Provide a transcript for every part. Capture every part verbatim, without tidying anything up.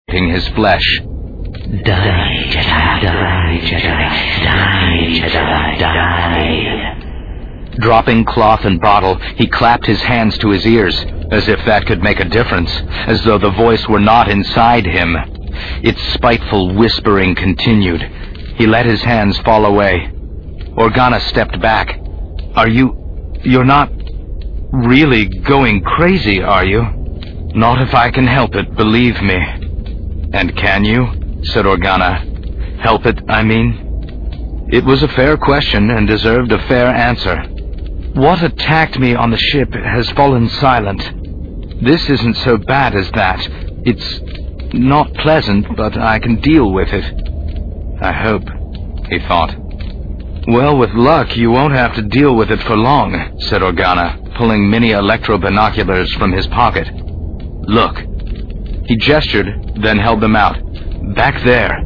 his flesh. Die, Jedi, die, Jedi, die, Jedi, die. Dropping cloth and bottle, he clapped his hands to his ears, as if that could make a difference, as though the voice were not inside him. Its spiteful whispering continued. He let his hands fall away. Organa stepped back. Are you... you're not really going crazy, are you? Not if I can help it, believe me. And can you? Said Organa. Help it, I mean? It was a fair question and deserved a fair answer. What attacked me on the ship has fallen silent. This isn't so bad as that. It's not pleasant, but I can deal with it. I hope, he thought. Well, with luck, you won't have to deal with it for long, said Organa, pulling mini electro-binoculars from his pocket. Look. He gestured, then held them out. Back there.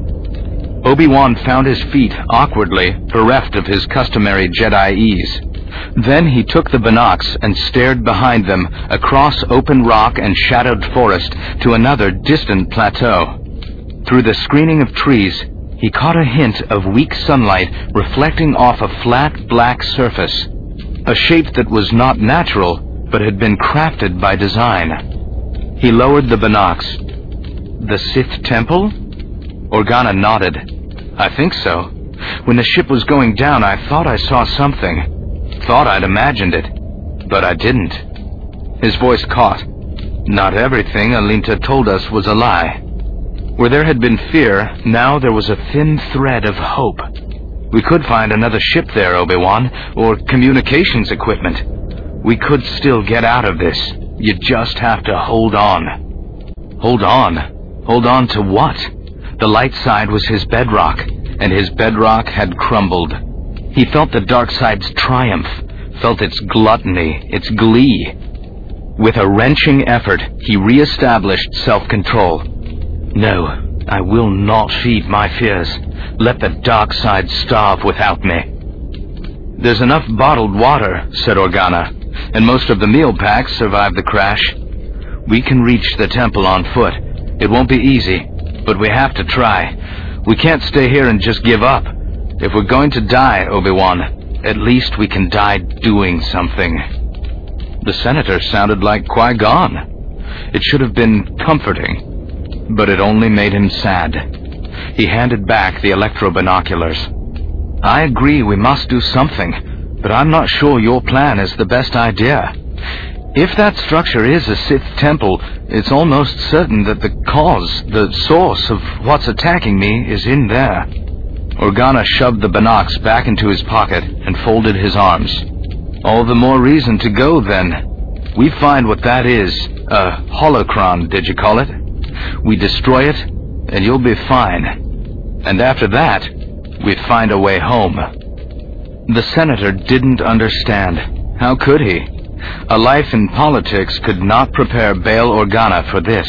Obi-Wan found his feet awkwardly, bereft of his customary Jedi ease. Then he took the binocs and stared behind them, across open rock and shadowed forest, to another distant plateau. Through the screening of trees, he caught a hint of weak sunlight reflecting off a flat black surface, a shape that was not natural, but had been crafted by design. He lowered the binocs. The Sith Temple? Organa nodded. I think so. When the ship was going down, I thought I saw something. Thought I'd imagined it, but I didn't. His voice caught. Not everything Alinta told us was a lie. Where there had been fear, now there was a thin thread of hope. We could find another ship there, Obi-Wan, or communications equipment. We could still get out of this. You just have to hold on. Hold on? Hold on to what? The light side was his bedrock, and his bedrock had crumbled. He felt the dark side's triumph, felt its gluttony, its glee. With a wrenching effort, he re-established self-control. No, I will not feed my fears. Let the dark side starve without me. There's enough bottled water, said Organa, and most of the meal packs survived the crash. We can reach the temple on foot. It won't be easy, but we have to try. We can't stay here and just give up. If we're going to die, Obi-Wan, at least we can die doing something. The senator sounded like Qui-Gon. It should have been comforting, but it only made him sad. He handed back the electro-binoculars. I agree we must do something, but I'm not sure your plan is the best idea. If that structure is a Sith temple, it's almost certain that the cause, the source of what's attacking me is in there. Organa shoved the binocs back into his pocket and folded his arms. All the more reason to go, then. We find what that is. A holocron, did you call it? We destroy it, and you'll be fine. And after that, we find a way home. The senator didn't understand. How could he? A life in politics could not prepare Bail Organa for this.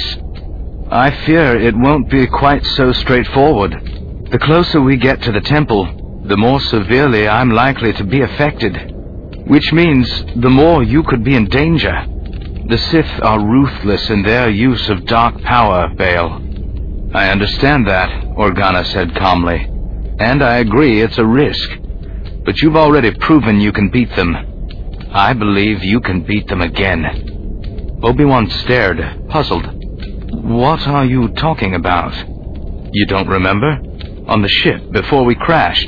I fear it won't be quite so straightforward. The closer we get to the temple, the more severely I'm likely to be affected. Which means the more you could be in danger. The Sith are ruthless in their use of dark power, Bail. I understand that, Organa said calmly. And I agree it's a risk. But you've already proven you can beat them. I believe you can beat them again. Obi-Wan stared, puzzled. What are you talking about? You don't remember? On the ship, before we crashed.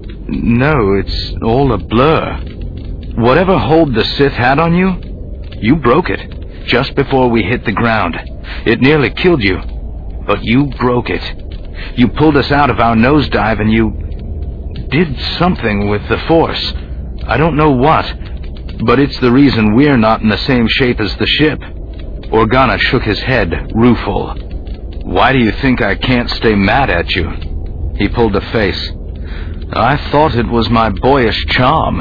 No, it's all a blur. Whatever hold the Sith had on you, you broke it, just before we hit the ground. It nearly killed you, but you broke it. You pulled us out of our nosedive and you did something with the Force. I don't know what, but it's the reason we're not in the same shape as the ship. Organa shook his head, rueful. Why do you think I can't stay mad at you? He pulled a face. I thought it was my boyish charm.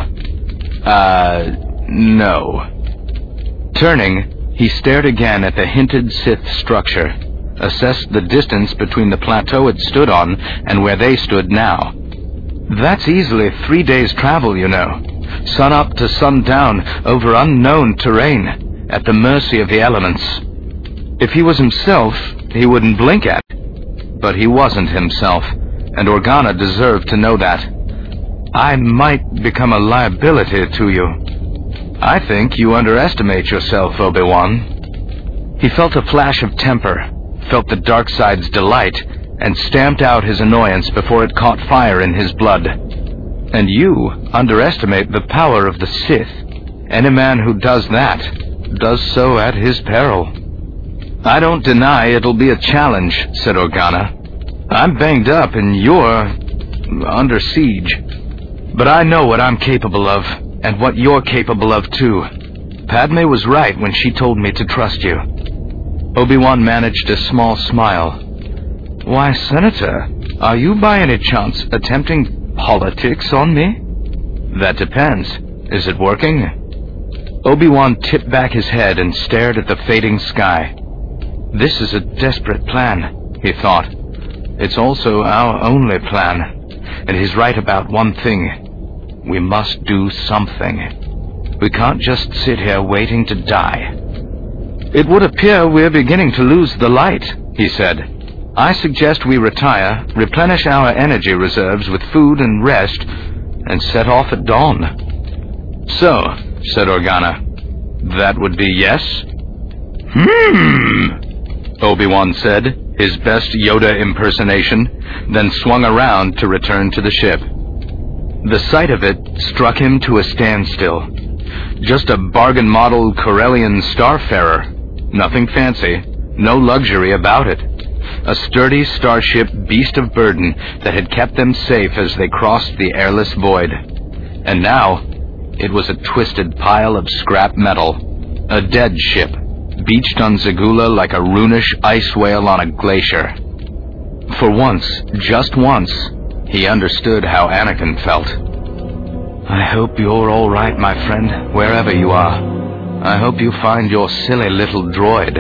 Uh, no. Turning, he stared again at the hinted Sith structure, assessed the distance between the plateau it stood on and where they stood now. That's easily three days' travel, you know. Sun up to sundown over unknown terrain, at the mercy of the elements. If he was himself, he wouldn't blink at it. But he wasn't himself, and Organa deserved to know that. I might become a liability to you. I think you underestimate yourself, Obi-Wan. He felt a flash of temper, felt the dark side's delight, and stamped out his annoyance before it caught fire in his blood. And you underestimate the power of the Sith. Any man who does that does so at his peril. I don't deny it'll be a challenge, said Organa. I'm banged up and you're under siege. But I know what I'm capable of, and what you're capable of too. Padme was right when she told me to trust you. Obi-Wan managed a small smile. Why, Senator, are you by any chance attempting politics on me? That depends. Is it working? Obi-Wan tipped back his head and stared at the fading sky. This is a desperate plan, he thought. It's also our only plan, and he's right about one thing. We must do something. We can't just sit here waiting to die. It would appear we're beginning to lose the light, he said. I suggest we retire, replenish our energy reserves with food and rest, and set off at dawn. So, said Organa, that would be yes? Hmm, Obi-Wan said, his best Yoda impersonation, then swung around to return to the ship. The sight of it struck him to a standstill. Just a bargain model Corellian starfarer. Nothing fancy, no luxury about it. A sturdy starship beast of burden that had kept them safe as they crossed the airless void. And now, it was a twisted pile of scrap metal. A dead ship, beached on Zagula like a runish ice whale on a glacier. For once, just once, he understood how Anakin felt. I hope you're all right, my friend, wherever you are. I hope you find your silly little droid.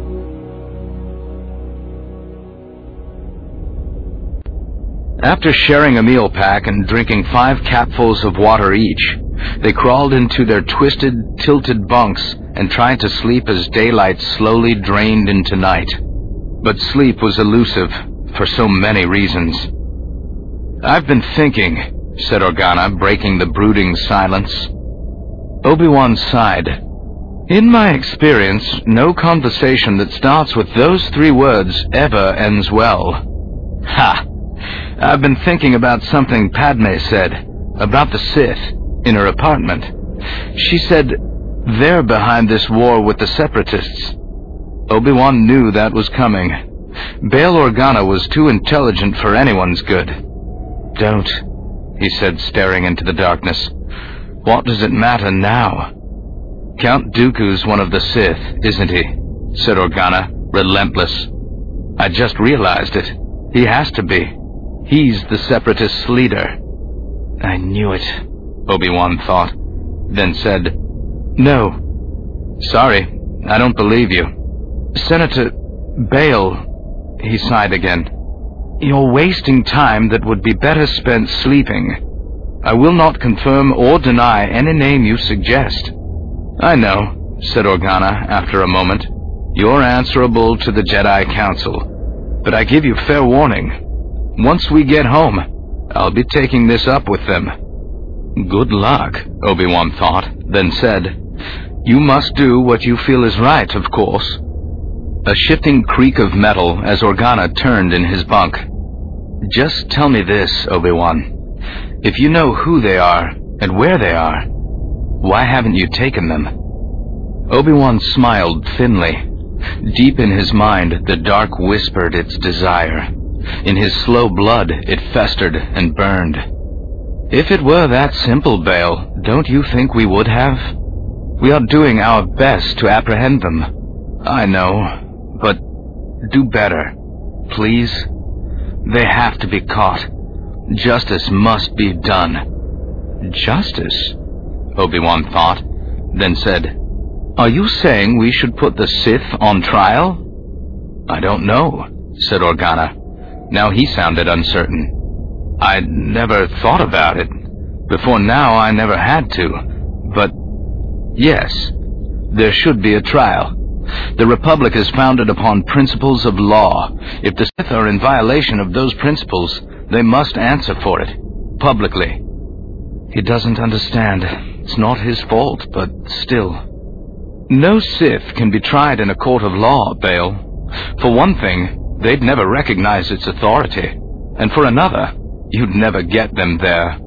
After sharing a meal pack and drinking five capfuls of water each, they crawled into their twisted, tilted bunks and tried to sleep as daylight slowly drained into night. But sleep was elusive for so many reasons. I've been thinking, said Organa, breaking the brooding silence. Obi-Wan sighed. In my experience, no conversation that starts with those three words ever ends well. Ha! I've been thinking about something Padme said, about the Sith, in her apartment. She said, they're behind this war with the Separatists. Obi-Wan knew that was coming. Bail Organa was too intelligent for anyone's good. Don't, he said, staring into the darkness. What does it matter now? Count Dooku's one of the Sith, isn't he? Said Organa, relentless. I just realized it. He has to be. He's the Separatists' leader. I knew it, Obi-Wan thought, then said, No. Sorry, I don't believe you. Senator Bail, he sighed again. You're wasting time that would be better spent sleeping. I will not confirm or deny any name you suggest. I know, said Organa after a moment. You're answerable to the Jedi Council. But I give you fair warning. Once we get home, I'll be taking this up with them. Good luck, Obi-Wan thought, then said, You must do what you feel is right, of course. A shifting creak of metal as Organa turned in his bunk. Just tell me this, Obi-Wan. If you know who they are and where they are, why haven't you taken them? Obi-Wan smiled thinly. Deep in his mind, the dark whispered its desire. In his slow blood, it festered and burned. If it were that simple, Bail, don't you think we would have? We are doing our best to apprehend them. I know, but do better, please. They have to be caught. Justice must be done. Justice? Obi-Wan thought, then said, Are you saying we should put the Sith on trial? I don't know, said Organa. Now he sounded uncertain. I'd never thought about it. Before now I never had to. But, yes, there should be a trial. The Republic is founded upon principles of law. If the Sith are in violation of those principles, they must answer for it, publicly. He doesn't understand. It's not his fault, but still. No Sith can be tried in a court of law, Bail. For one thing, they'd never recognize its authority. And for another, you'd never get them there.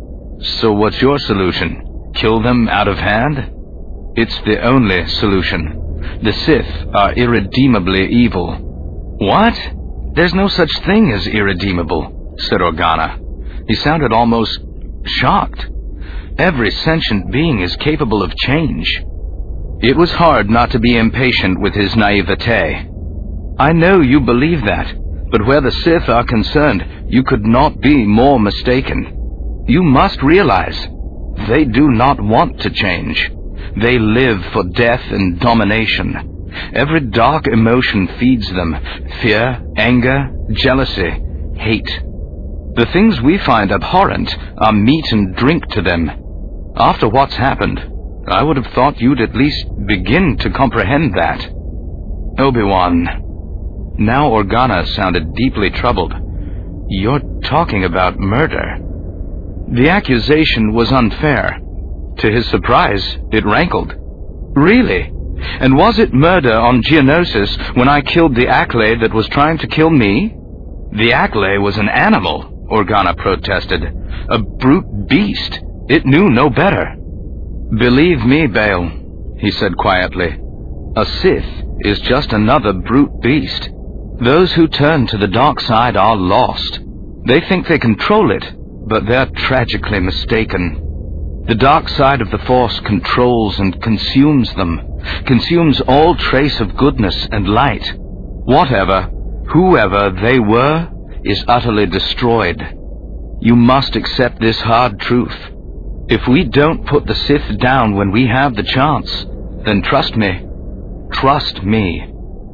So what's your solution? Kill them out of hand? It's the only solution. The Sith are irredeemably evil. What? There's no such thing as irredeemable, said Organa. He sounded almost shocked. Every sentient being is capable of change. It was hard not to be impatient with his naivete. I know you believe that, but where the Sith are concerned, you could not be more mistaken. You must realize, they do not want to change. They live for death and domination. Every dark emotion feeds them: fear, anger, jealousy, hate. The things we find abhorrent are meat and drink to them. After what's happened, I would have thought you'd at least begin to comprehend that. Obi-Wan. Now Organa sounded deeply troubled. You're talking about murder. The accusation was unfair. To his surprise, it rankled. Really? And was it murder on Geonosis when I killed the Acklay that was trying to kill me? The Acklay was an animal, Organa protested. A brute beast. It knew no better. Believe me, Bail, he said quietly. A Sith is just another brute beast. Those who turn to the dark side are lost. They think they control it, but they're tragically mistaken. The dark side of the Force controls and consumes them, consumes all trace of goodness and light. Whatever, whoever they were, is utterly destroyed. You must accept this hard truth. If we don't put the Sith down when we have the chance, then trust me, trust me,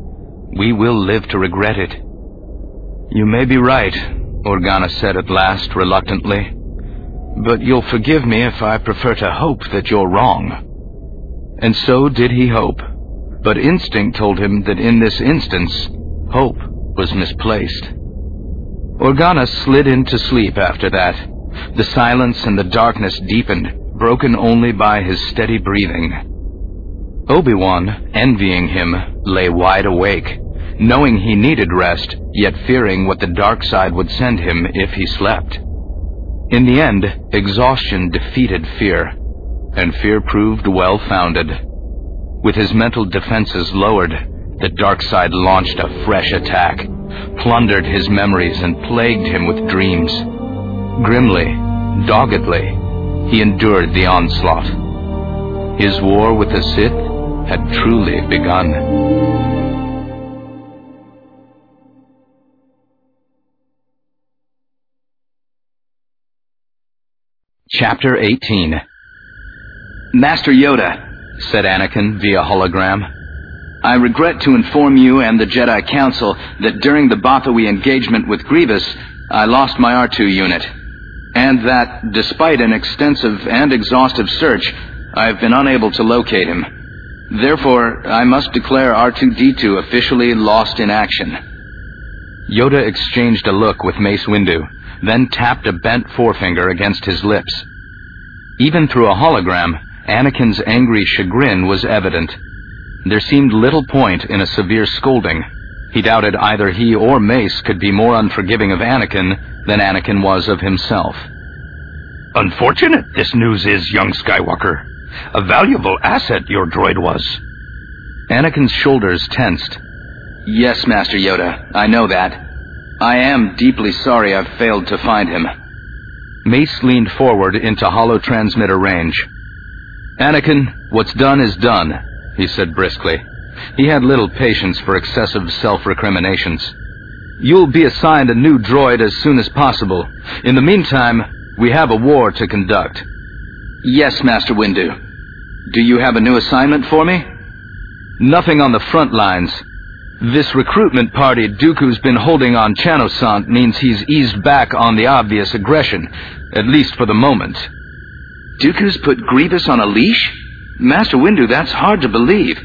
we will live to regret it. You may be right, Organa said at last, reluctantly. But you'll forgive me if I prefer to hope that you're wrong. And so did he hope. But instinct told him that in this instance, hope was misplaced. Organa slid into sleep after that. The silence and the darkness deepened, broken only by his steady breathing. Obi-Wan, envying him, lay wide awake, knowing he needed rest, yet fearing what the dark side would send him if he slept. In the end, exhaustion defeated fear, and fear proved well-founded. With his mental defenses lowered, the dark side launched a fresh attack, plundered his memories and plagued him with dreams. Grimly, doggedly, he endured the onslaught. His war with the Sith had truly begun. Chapter eighteen. Master Yoda, said Anakin via hologram, I regret to inform you and the Jedi Council that during the Bothawi engagement with Grievous, I lost my R two unit, and that, despite an extensive and exhaustive search, I have been unable to locate him. Therefore, I must declare R two D two officially lost in action. Yoda exchanged a look with Mace Windu, then tapped a bent forefinger against his lips. Even through a hologram, Anakin's angry chagrin was evident. There seemed little point in a severe scolding. He doubted either he or Mace could be more unforgiving of Anakin than Anakin was of himself. Unfortunate this news is, young Skywalker. A valuable asset your droid was. Anakin's shoulders tensed. Yes, Master Yoda, I know that. I am deeply sorry I've failed to find him. Mace leaned forward into holo-transmitter range. Anakin, what's done is done, he said briskly. He had little patience for excessive self-recriminations. You'll be assigned a new droid as soon as possible. In the meantime, we have a war to conduct. Yes, Master Windu. Do you have a new assignment for me? Nothing on the front lines. This recruitment party Dooku's been holding on Chanosant means he's eased back on the obvious aggression, at least for the moment. Dooku's put Grievous on a leash? Master Windu, that's hard to believe.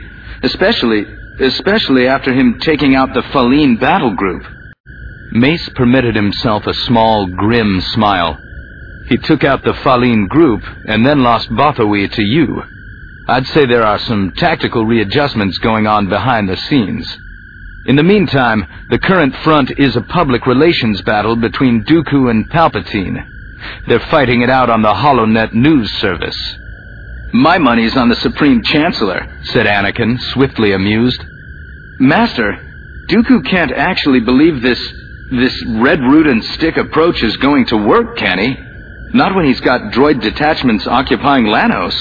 Especially, especially after him taking out the Faline battle group. Mace permitted himself a small, grim smile. He took out the Faline group and then lost Bothawi to you. I'd say there are some tactical readjustments going on behind the scenes. In the meantime, the current front is a public relations battle between Dooku and Palpatine. They're fighting it out on the HoloNet news service. My money's on the Supreme Chancellor, said Anakin, swiftly amused. Master, Dooku can't actually believe this, this red root and stick approach is going to work, can he? Not when he's got droid detachments occupying Lanos.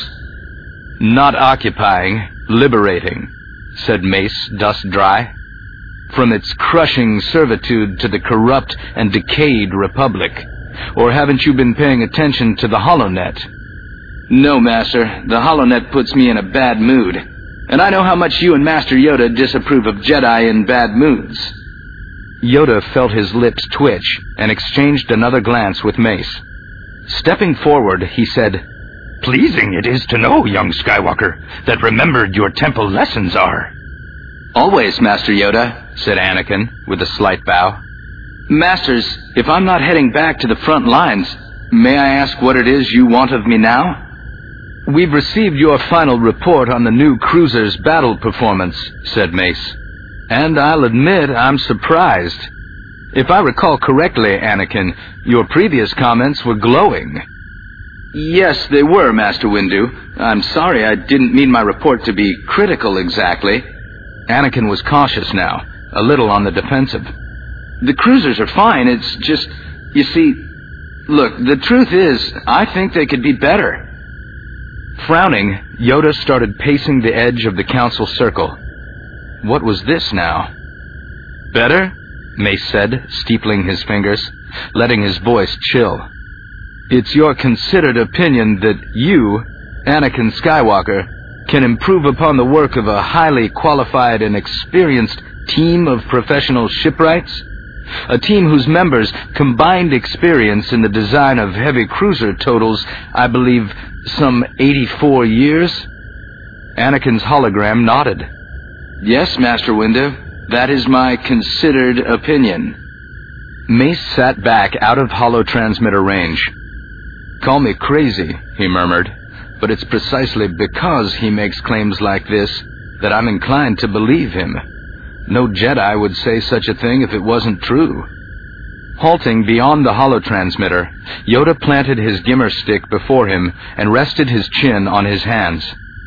Not occupying, liberating, said Mace, dust dry. From its crushing servitude to the corrupt and decayed Republic. Or haven't you been paying attention to the HoloNet? No, Master. The HoloNet puts me in a bad mood. And I know how much you and Master Yoda disapprove of Jedi in bad moods. Yoda felt his lips twitch and exchanged another glance with Mace. Stepping forward, he said, "Pleasing it is to know, young Skywalker, that remembered your temple lessons are." "Always, Master Yoda," said Anakin, with a slight bow. "Masters, if I'm not heading back to the front lines, may I ask what it is you want of me now?" "We've received your final report on the new cruiser's battle performance," said Mace. "And I'll admit I'm surprised. If I recall correctly, Anakin, your previous comments were glowing." "Yes, they were, Master Windu. I'm sorry, I didn't mean my report to be critical exactly." Anakin was cautious now, a little on the defensive. "The cruisers are fine, it's just, you see, look, the truth is, I think they could be better." Frowning, Yoda started pacing the edge of the council circle. What was this now? "Better?" Mace said, steepling his fingers, letting his voice chill. "It's your considered opinion that you, Anakin Skywalker, can improve upon the work of a highly qualified and experienced team of professional shipwrights? A team whose members' combined experience in the design of heavy cruiser totals, I believe, some eighty-four years?" Anakin's hologram nodded. "Yes, Master Windu, that is my considered opinion." Mace sat back out of holotransmitter range. "Call me crazy," he murmured, "but it's precisely because he makes claims like this that I'm inclined to believe him. No Jedi would say such a thing if it wasn't true." Halting beyond the holotransmitter, Yoda planted his gimmer stick before him and rested his chin on his hands.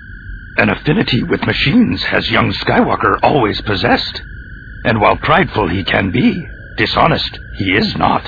"An affinity with machines has young Skywalker always possessed. And while prideful he can be, dishonest he is not."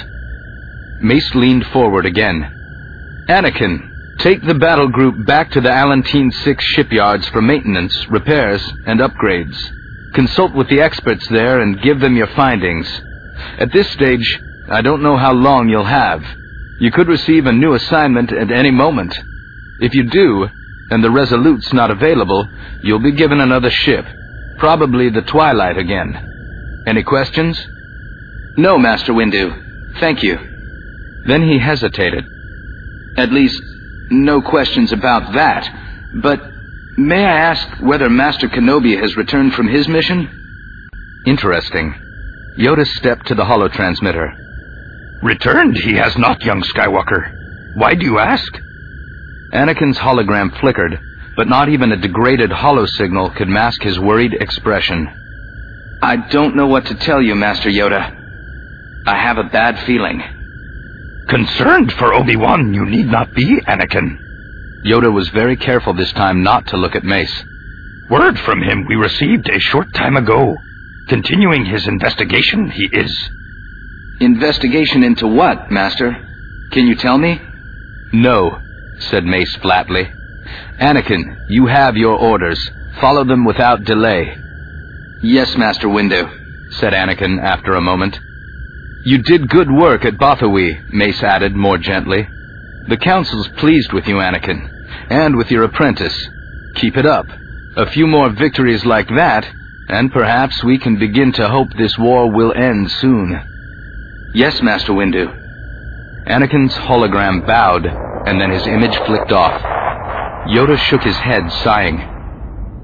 Mace leaned forward again. "Anakin, take the battle group back to the Alantine six shipyards for maintenance, repairs, and upgrades. Consult with the experts there and give them your findings. At this stage, I don't know how long you'll have. You could receive a new assignment at any moment. If you do, and the Resolute's not available, you'll be given another ship, probably the Twilight again. Any questions?" "No, Master Windu. Thank you." Then he hesitated. "At least, no questions about that. But may I ask whether Master Kenobi has returned from his mission?" "Interesting." Yoda stepped to the holotransmitter. "Returned he has not, young Skywalker. Why do you ask?" Anakin's hologram flickered, but not even a degraded holosignal could mask his worried expression. "I don't know what to tell you, Master Yoda. I have a bad feeling." "Concerned for Obi-Wan you need not be, Anakin." Yoda was very careful this time not to look at Mace. "Word from him we received a short time ago. Continuing his investigation, he is." "Investigation into what, Master? Can you tell me?" "No," said Mace flatly. "Anakin, you have your orders. Follow them without delay." "Yes, Master Windu," said Anakin after a moment. "You did good work at Bothawi," Mace added more gently. "The Council's pleased with you, Anakin, and with your apprentice. Keep it up. A few more victories like that, and perhaps we can begin to hope this war will end soon." "Yes, Master Windu." Anakin's hologram bowed, and then his image flicked off. Yoda shook his head, sighing.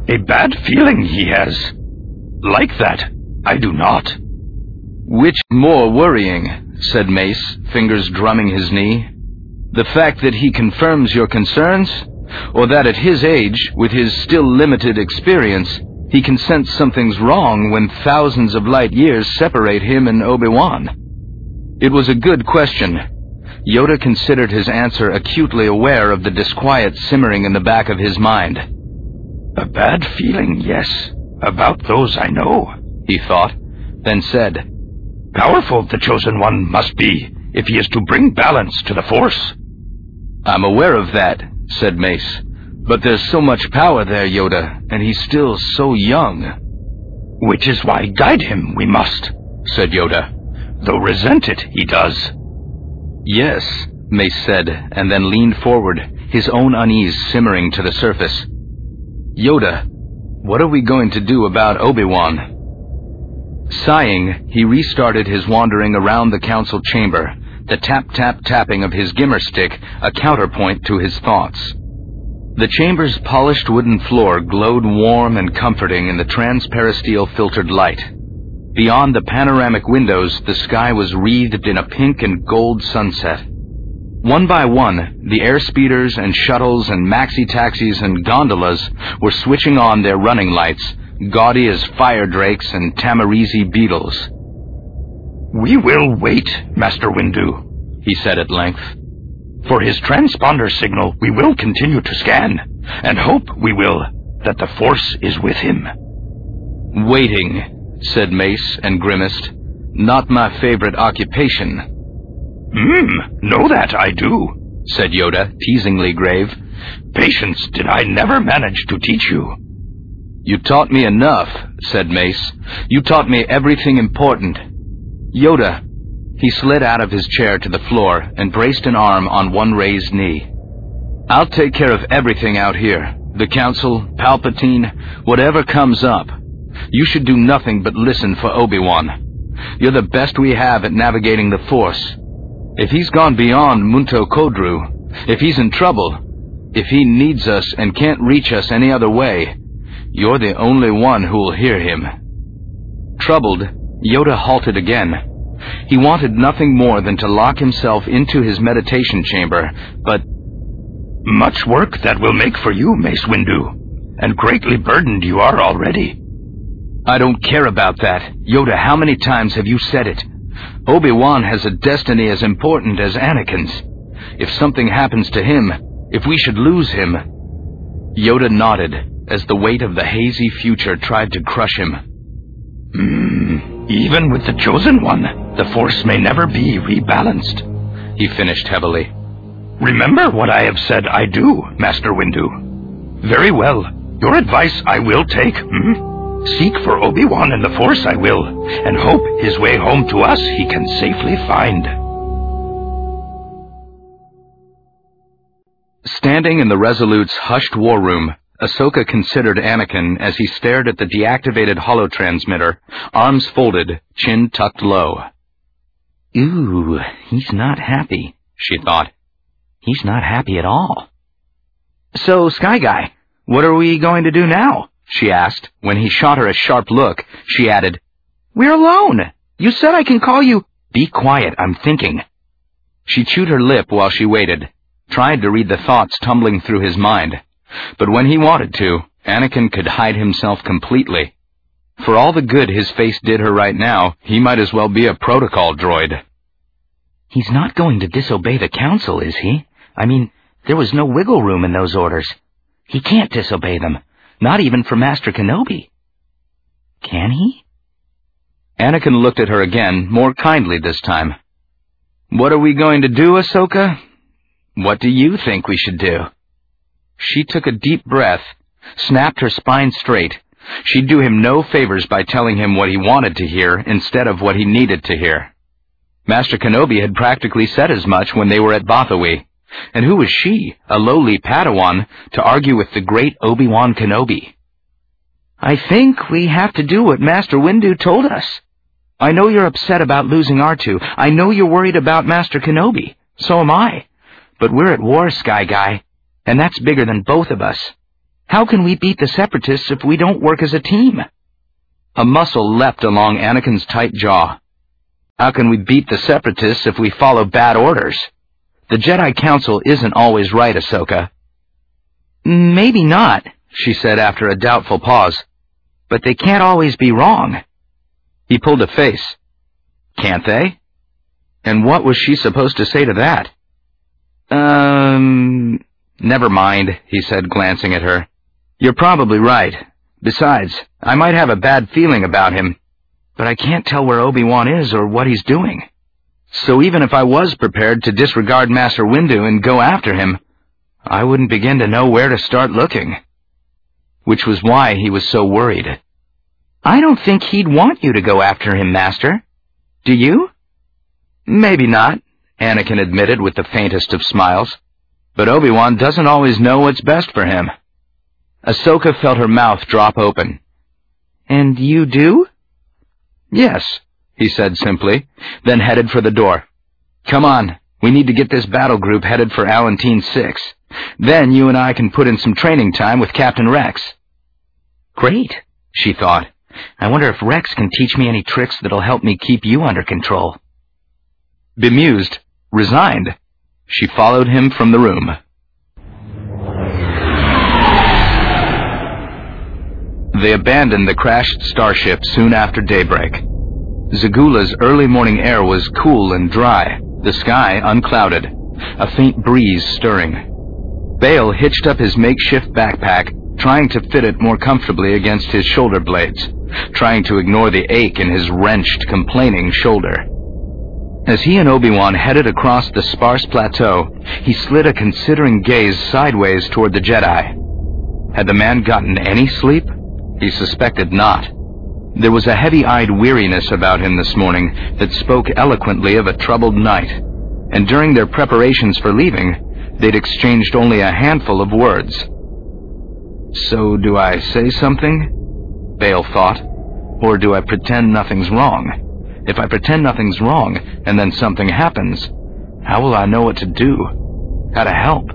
A bad feeling he has. Like that, I do not. Which more worrying, said Mace, fingers drumming his knee. The fact that he confirms your concerns, or that at his age, with his still limited experience, he can sense something's wrong when thousands of light years separate him and Obi-Wan? It was a good question. Yoda considered his answer acutely aware of the disquiet simmering in the back of his mind. A bad feeling, yes. About those I know, he thought, then said, Powerful the Chosen One must be, if he is to bring balance to the Force. I'm aware of that, said Mace. But there's so much power there, Yoda, and he's still so young. Which is why guide him we must, said Yoda, though resent it he does. Yes, Mace said, and then leaned forward, his own unease simmering to the surface. Yoda, what are we going to do about Obi-Wan? Sighing, he restarted his wandering around the council chamber, the tap-tap-tapping of his gimmer stick a counterpoint to his thoughts. The chamber's polished wooden floor glowed warm and comforting in the transparisteel filtered light. Beyond the panoramic windows, the sky was wreathed in a pink and gold sunset. One by one, the airspeeders and shuttles and maxi-taxis and gondolas were switching on their running lights, gaudy as fire drakes and Tamarizi beetles. We will wait, Master Windu, he said at length. For his transponder signal, we will continue to scan, and hope, we will, that the Force is with him. Waiting, said Mace and grimaced. Not my favorite occupation. Hmm, know that I do, said Yoda, teasingly grave. Patience did I never manage to teach you. You taught me enough, said Mace. You taught me everything important. Yoda. He slid out of his chair to the floor and braced an arm on one raised knee. I'll take care of everything out here. The Council, Palpatine, whatever comes up. You should do nothing but listen for Obi-Wan. You're the best we have at navigating the Force. If he's gone beyond Munto Kodru, if he's in trouble, if he needs us and can't reach us any other way, you're the only one who'll hear him. Troubled, Yoda halted again. He wanted nothing more than to lock himself into his meditation chamber, but... Much work that will make for you, Mace Windu, and greatly burdened you are already. I don't care about that. Yoda, how many times have you said it? Obi-Wan has a destiny as important as Anakin's. If something happens to him, if we should lose him... Yoda nodded, as the weight of the hazy future tried to crush him. Hmm, even with the Chosen One, the Force may never be rebalanced, he finished heavily. Remember what I have said I do, Master Windu. Very well, your advice I will take, hmm? Seek for Obi-Wan in the Force I will, and hope his way home to us he can safely find. Standing in the Resolute's hushed war room, Ahsoka considered Anakin as he stared at the deactivated holotransmitter, arms folded, chin tucked low. Ooh, he's not happy, she thought. He's not happy at all. So, Sky Guy, what are we going to do now? She asked. When he shot her a sharp look, she added, We're alone. You said I can call you. Be quiet, I'm thinking. She chewed her lip while she waited, tried to read the thoughts tumbling through his mind. But when he wanted to, Anakin could hide himself completely. For all the good his face did her right now, he might as well be a protocol droid. He's not going to disobey the Council, is he? I mean, there was no wiggle room in those orders. He can't disobey them, not even for Master Kenobi. Can he? Anakin looked at her again, more kindly this time. What are we going to do, Ahsoka? What do you think we should do? She took a deep breath, snapped her spine straight. She'd do him no favors by telling him what he wanted to hear instead of what he needed to hear. Master Kenobi had practically said as much when they were at Bothawi. And who was she, a lowly Padawan, to argue with the great Obi-Wan Kenobi? I think we have to do what Master Windu told us. I know you're upset about losing R two. I know you're worried about Master Kenobi. So am I. But we're at war, Sky Guy. And that's bigger than both of us. How can we beat the Separatists if we don't work as a team? A muscle leapt along Anakin's tight jaw. How can we beat the Separatists if we follow bad orders? The Jedi Council isn't always right, Ahsoka. Maybe not, she said after a doubtful pause. But they can't always be wrong. He pulled a face. Can't they? And what was she supposed to say to that? Um... Never mind, he said, glancing at her. You're probably right. Besides, I might have a bad feeling about him. But I can't tell where Obi-Wan is or what he's doing. So even if I was prepared to disregard Master Windu and go after him, I wouldn't begin to know where to start looking. Which was why he was so worried. I don't think he'd want you to go after him, Master. Do you? Maybe not, Anakin admitted with the faintest of smiles. But Obi-Wan doesn't always know what's best for him. Ahsoka felt her mouth drop open. And you do? Yes, he said simply, then headed for the door. Come on, we need to get this battle group headed for Allentine six. Then you and I can put in some training time with Captain Rex. Great, she thought. I wonder if Rex can teach me any tricks that'll help me keep you under control. Bemused, resigned, she followed him from the room. They abandoned the crashed starship soon after daybreak. Zagula's early morning air was cool and dry, the sky unclouded, a faint breeze stirring. Bail hitched up his makeshift backpack, trying to fit it more comfortably against his shoulder blades, trying to ignore the ache in his wrenched, complaining shoulder. As he and Obi-Wan headed across the sparse plateau, he slid a considering gaze sideways toward the Jedi. Had the man gotten any sleep? He suspected not. There was a heavy-eyed weariness about him this morning that spoke eloquently of a troubled night, and during their preparations for leaving, they'd exchanged only a handful of words. So do I say something? Bail thought. Or do I pretend nothing's wrong? If I pretend nothing's wrong, and then something happens, how will I know what to do? How to help?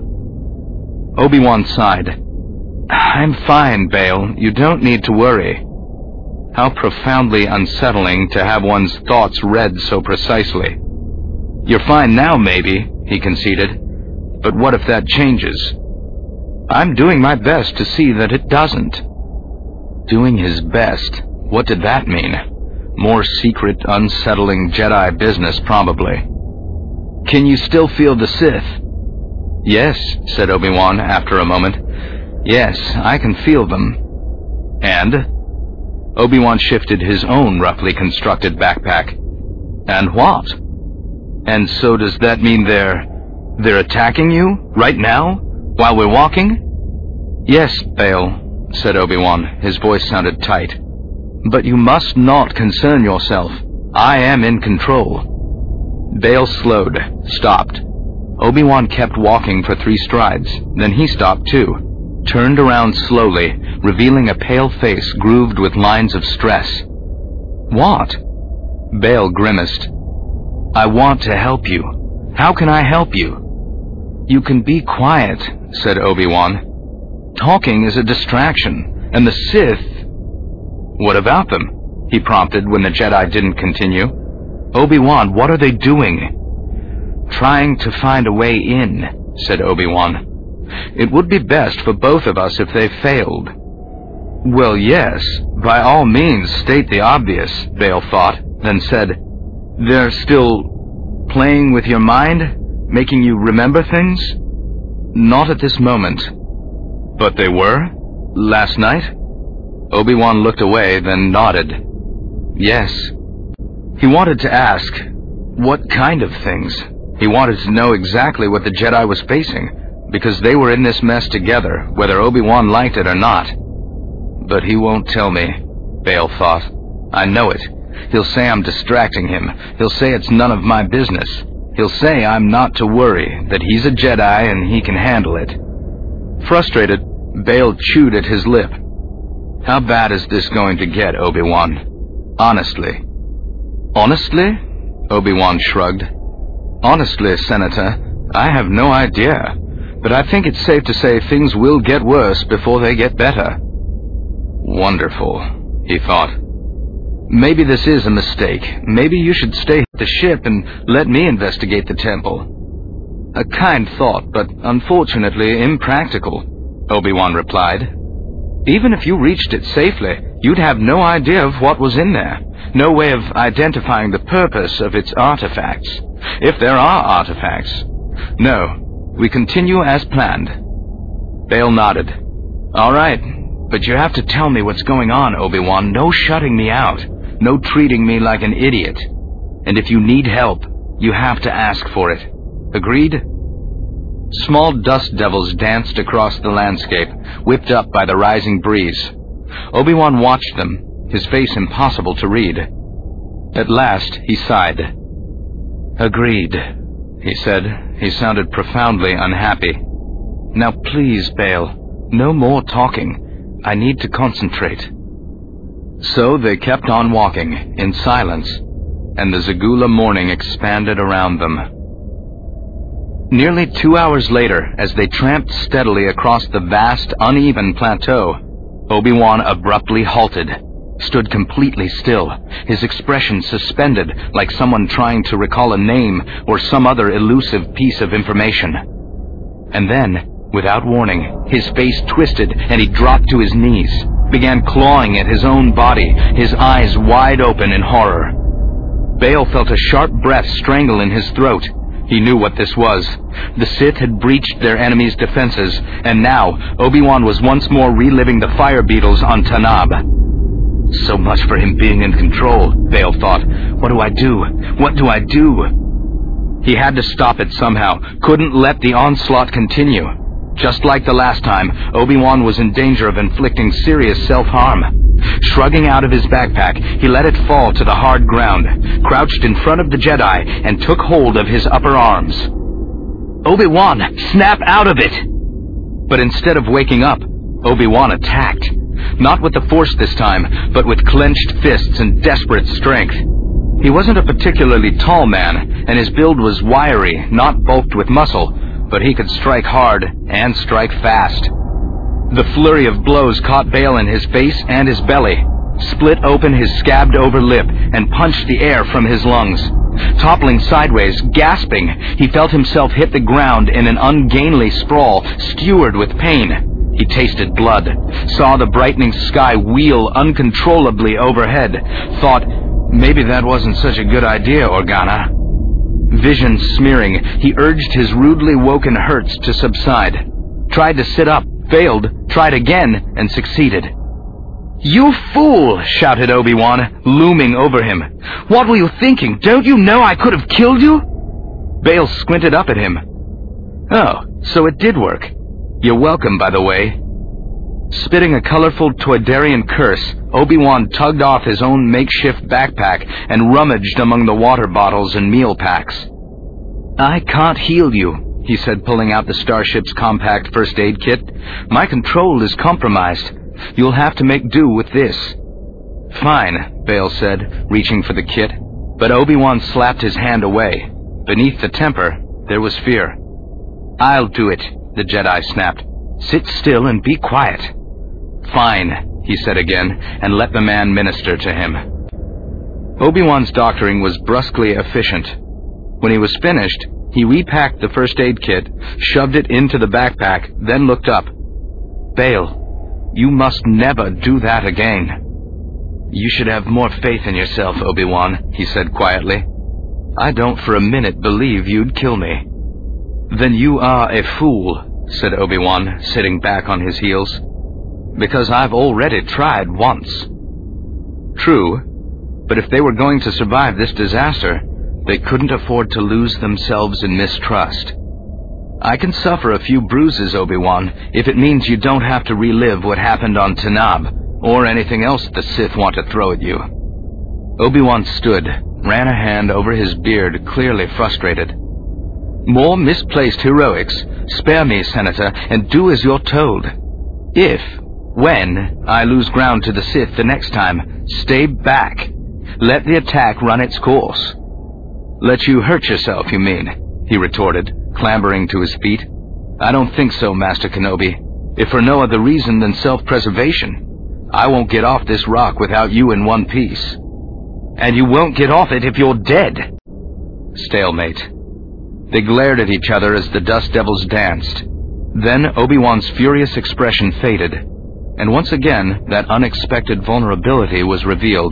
Obi-Wan sighed. I'm fine, Bail. You don't need to worry. How profoundly unsettling to have one's thoughts read so precisely. You're fine now, maybe, he conceded. But what if that changes? I'm doing my best to see that it doesn't. Doing his best? What did that mean? More secret, unsettling Jedi business, probably. Can you still feel the Sith? Yes, said Obi-Wan after a moment. Yes, I can feel them. And? Obi-Wan shifted his own roughly constructed backpack. And what? And so does that mean they're... they're attacking you, right now, while we're walking? Yes, Bail, said Obi-Wan. His voice sounded tight. But you must not concern yourself. I am in control. Bail slowed, stopped. Obi-Wan kept walking for three strides, then he stopped too, turned around slowly, revealing a pale face grooved with lines of stress. What? Bail grimaced. I want to help you. How can I help you? You can be quiet, said Obi-Wan. Talking is a distraction, and the Sith... What about them? He prompted when the Jedi didn't continue. Obi-Wan, what are they doing? Trying to find a way in, said Obi-Wan. It would be best for both of us if they failed. Well, yes, by all means state the obvious, Bail thought, then said, They're still playing with your mind, making you remember things? Not at this moment. But they were? Last night? Obi-Wan looked away, then nodded. Yes. He wanted to ask, what kind of things? He wanted to know exactly what the Jedi was facing, because they were in this mess together, whether Obi-Wan liked it or not. But he won't tell me, Bail thought. I know it. He'll say I'm distracting him. He'll say it's none of my business. He'll say I'm not to worry, that he's a Jedi and he can handle it. Frustrated, Bail chewed at his lip. How bad is this going to get, Obi-Wan? Honestly. Honestly? Obi-Wan shrugged. Honestly, Senator, I have no idea. but I think it's safe to say things will get worse before they get better. Wonderful, he thought. Maybe this is a mistake. Maybe you should stay at the ship and let me investigate the temple. A kind thought, but unfortunately impractical, Obi-Wan replied. Even if you reached it safely, you'd have no idea of what was in there, no way of identifying the purpose of its artifacts, if there are artifacts. No, we continue as planned. Bail nodded. All right, but you have to tell me what's going on, Obi-Wan. No shutting me out, no treating me like an idiot. And if you need help, you have to ask for it. Agreed? Small dust devils danced across the landscape, whipped up by the rising breeze. Obi-Wan watched them, his face impossible to read. At last, he sighed. Agreed, he said. He sounded profoundly unhappy. Now please, Bail, no more talking. I need to concentrate. So they kept on walking, in silence, and the Zagula morning expanded around them. Nearly two hours later, as they tramped steadily across the vast, uneven plateau, Obi-Wan abruptly halted, stood completely still, his expression suspended like someone trying to recall a name or some other elusive piece of information. And then, without warning, his face twisted and he dropped to his knees, began clawing at his own body, his eyes wide open in horror. Bail felt a sharp breath strangle in his throat. He knew what this was. The Sith had breached their enemy's defenses, and now Obi-Wan was once more reliving the fire beetles on Tanab. So much for him being in control, Bail thought. What do I do? What do I do? He had to stop it somehow, couldn't let the onslaught continue. Just like the last time, Obi-Wan was in danger of inflicting serious self-harm. Shrugging out of his backpack, he let it fall to the hard ground, crouched in front of the Jedi, and took hold of his upper arms. Obi-Wan, snap out of it! But instead of waking up, Obi-Wan attacked. Not with the Force this time, but with clenched fists and desperate strength. He wasn't a particularly tall man, and his build was wiry, not bulked with muscle, but he could strike hard and strike fast. The flurry of blows caught Bail in his face and his belly, split open his scabbed-over lip, and punched the air from his lungs. Toppling sideways, gasping, he felt himself hit the ground in an ungainly sprawl, skewered with pain. He tasted blood, saw the brightening sky wheel uncontrollably overhead, thought, maybe that wasn't such a good idea, Organa. Vision smearing, he urged his rudely woken hurts to subside. Tried to sit up, failed, tried again, and succeeded. You fool! Shouted Obi-Wan, looming over him. What were you thinking? Don't you know I could have killed you? Bail squinted up at him. Oh, so it did work. You're welcome, by the way. Spitting a colorful Toydarian curse, Obi-Wan tugged off his own makeshift backpack and rummaged among the water bottles and meal packs. I can't heal you, he said, pulling out the starship's compact first aid kit. My control is compromised. You'll have to make do with this. Fine, Bail said, reaching for the kit. But Obi-Wan slapped his hand away. Beneath the temper, there was fear. I'll do it, the Jedi snapped. Sit still and be quiet. Fine, he said again, and let the man minister to him. Obi-Wan's doctoring was brusquely efficient. When he was finished, he repacked the first aid kit, shoved it into the backpack, then looked up. Bail, you must never do that again. You should have more faith in yourself, Obi-Wan, he said quietly. I don't for a minute believe you'd kill me. Then you are a fool, said Obi-Wan, sitting back on his heels. Because I've already tried once. True, but if they were going to survive this disaster, they couldn't afford to lose themselves in mistrust. I can suffer a few bruises, Obi-Wan, if it means you don't have to relive what happened on Tanab, or anything else the Sith want to throw at you. Obi-Wan stood, ran a hand over his beard, clearly frustrated. More misplaced heroics. Spare me, Senator, and do as you're told. If, when, I lose ground to the Sith the next time, stay back. Let the attack run its course. Let you hurt yourself, you mean, he retorted, clambering to his feet. I don't think so, Master Kenobi. If for no other reason than self-preservation, I won't get off this rock without you in one piece. And you won't get off it if you're dead. Stalemate. They glared at each other as the Dust Devils danced. Then Obi-Wan's furious expression faded, and once again that unexpected vulnerability was revealed.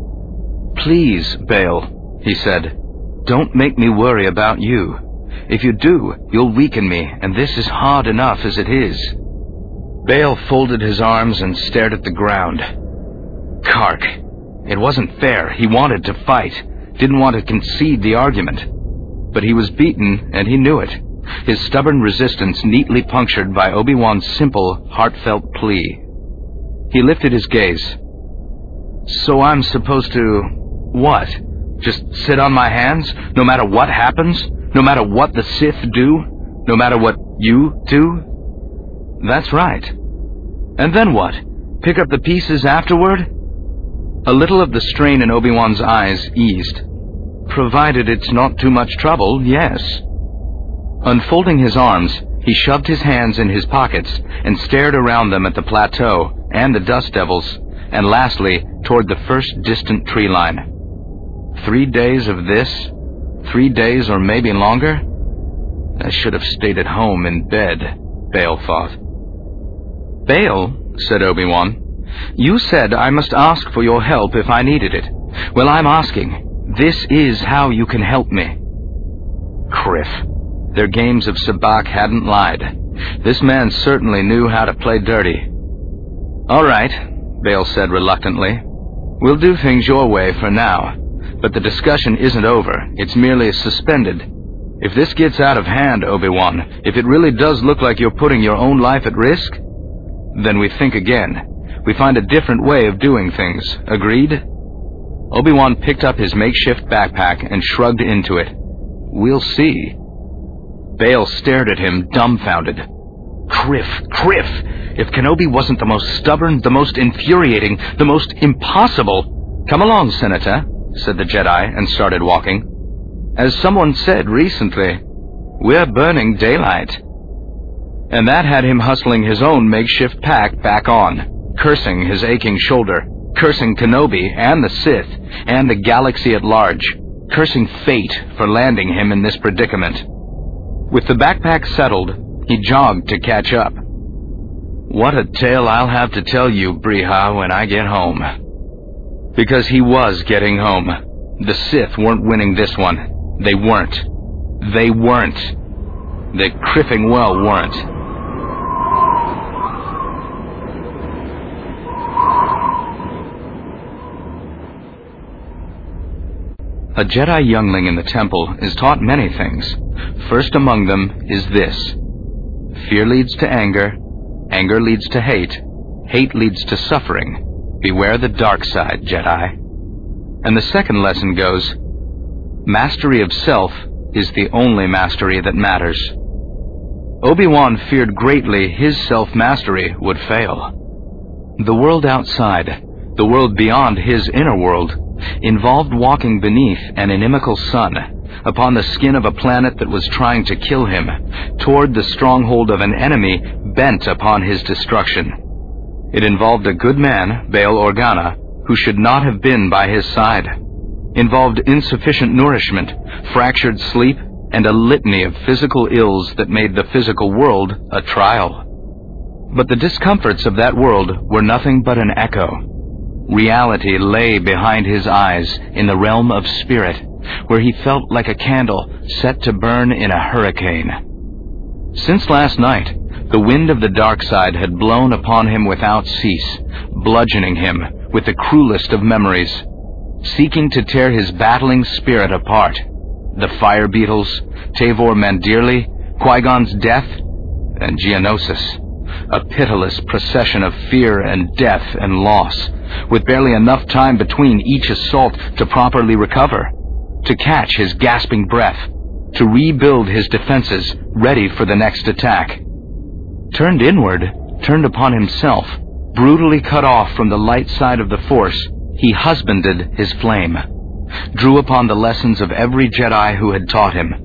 "Please, Bail," he said, "don't make me worry about you. If you do, you'll weaken me, and this is hard enough as it is." Bail folded his arms and stared at the ground. Kark. It wasn't fair. He wanted to fight, didn't want to concede the argument. But he was beaten, and he knew it, his stubborn resistance neatly punctured by Obi-Wan's simple, heartfelt plea. He lifted his gaze. "So I'm supposed to... what? Just sit on my hands, no matter what happens? No matter what the Sith do? No matter what you do?" "That's right. And then what? Pick up the pieces afterward?" A little of the strain in Obi-Wan's eyes eased. "Provided it's not too much trouble, yes." Unfolding his arms, he shoved his hands in his pockets and stared around them at the plateau and the Dust Devils, and lastly toward the first distant tree line. Three days of this? Three days or maybe longer? I should have stayed at home in bed, Bail thought. "Bail," said Obi-Wan, "you said I must ask for your help if I needed it. Well, I'm asking. This is how you can help me." Kriff. Their games of sabacc hadn't lied. This man certainly knew how to play dirty. "All right," Bail said reluctantly. "We'll do things your way for now. But the discussion isn't over. It's merely suspended. If this gets out of hand, Obi-Wan, if it really does look like you're putting your own life at risk, then we think again. We find a different way of doing things. Agreed?" Obi-Wan picked up his makeshift backpack and shrugged into it. "We'll see." Bail stared at him, dumbfounded. Kriff, Kriff! If Kenobi wasn't the most stubborn, the most infuriating, the most impossible... "Come along, Senator," said the Jedi, and started walking. "As someone said recently, we're burning daylight." And that had him hustling his own makeshift pack back on, cursing his aching shoulder, cursing Kenobi and the Sith and the galaxy at large, cursing fate for landing him in this predicament. With the backpack settled, he jogged to catch up. What a tale I'll have to tell you, Brija, when I get home. Because he was getting home. The Sith weren't winning this one. They weren't. They weren't. They criffing well weren't. A Jedi youngling in the temple is taught many things. First among them is this. Fear leads to anger. Anger leads to hate. Hate leads to suffering. Beware the dark side, Jedi. And the second lesson goes, mastery of self is the only mastery that matters. Obi-Wan feared greatly his self-mastery would fail. The world outside, the world beyond his inner world, involved walking beneath an inimical sun, upon the skin of a planet that was trying to kill him, toward the stronghold of an enemy bent upon his destruction. It involved a good man, Bail Organa, who should not have been by his side. Involved insufficient nourishment, fractured sleep, and a litany of physical ills that made the physical world a trial. But the discomforts of that world were nothing but an echo. Reality lay behind his eyes in the realm of spirit, where he felt like a candle set to burn in a hurricane. Since last night, the wind of the dark side had blown upon him without cease, bludgeoning him with the cruelest of memories, seeking to tear his battling spirit apart. The fire beetles, Tavor Mandirli, Qui-Gon's death, and Geonosis. A pitiless procession of fear and death and loss, with barely enough time between each assault to properly recover, to catch his gasping breath, to rebuild his defenses, ready for the next attack. Turned inward, turned upon himself, brutally cut off from the light side of the Force, he husbanded his flame, drew upon the lessons of every Jedi who had taught him,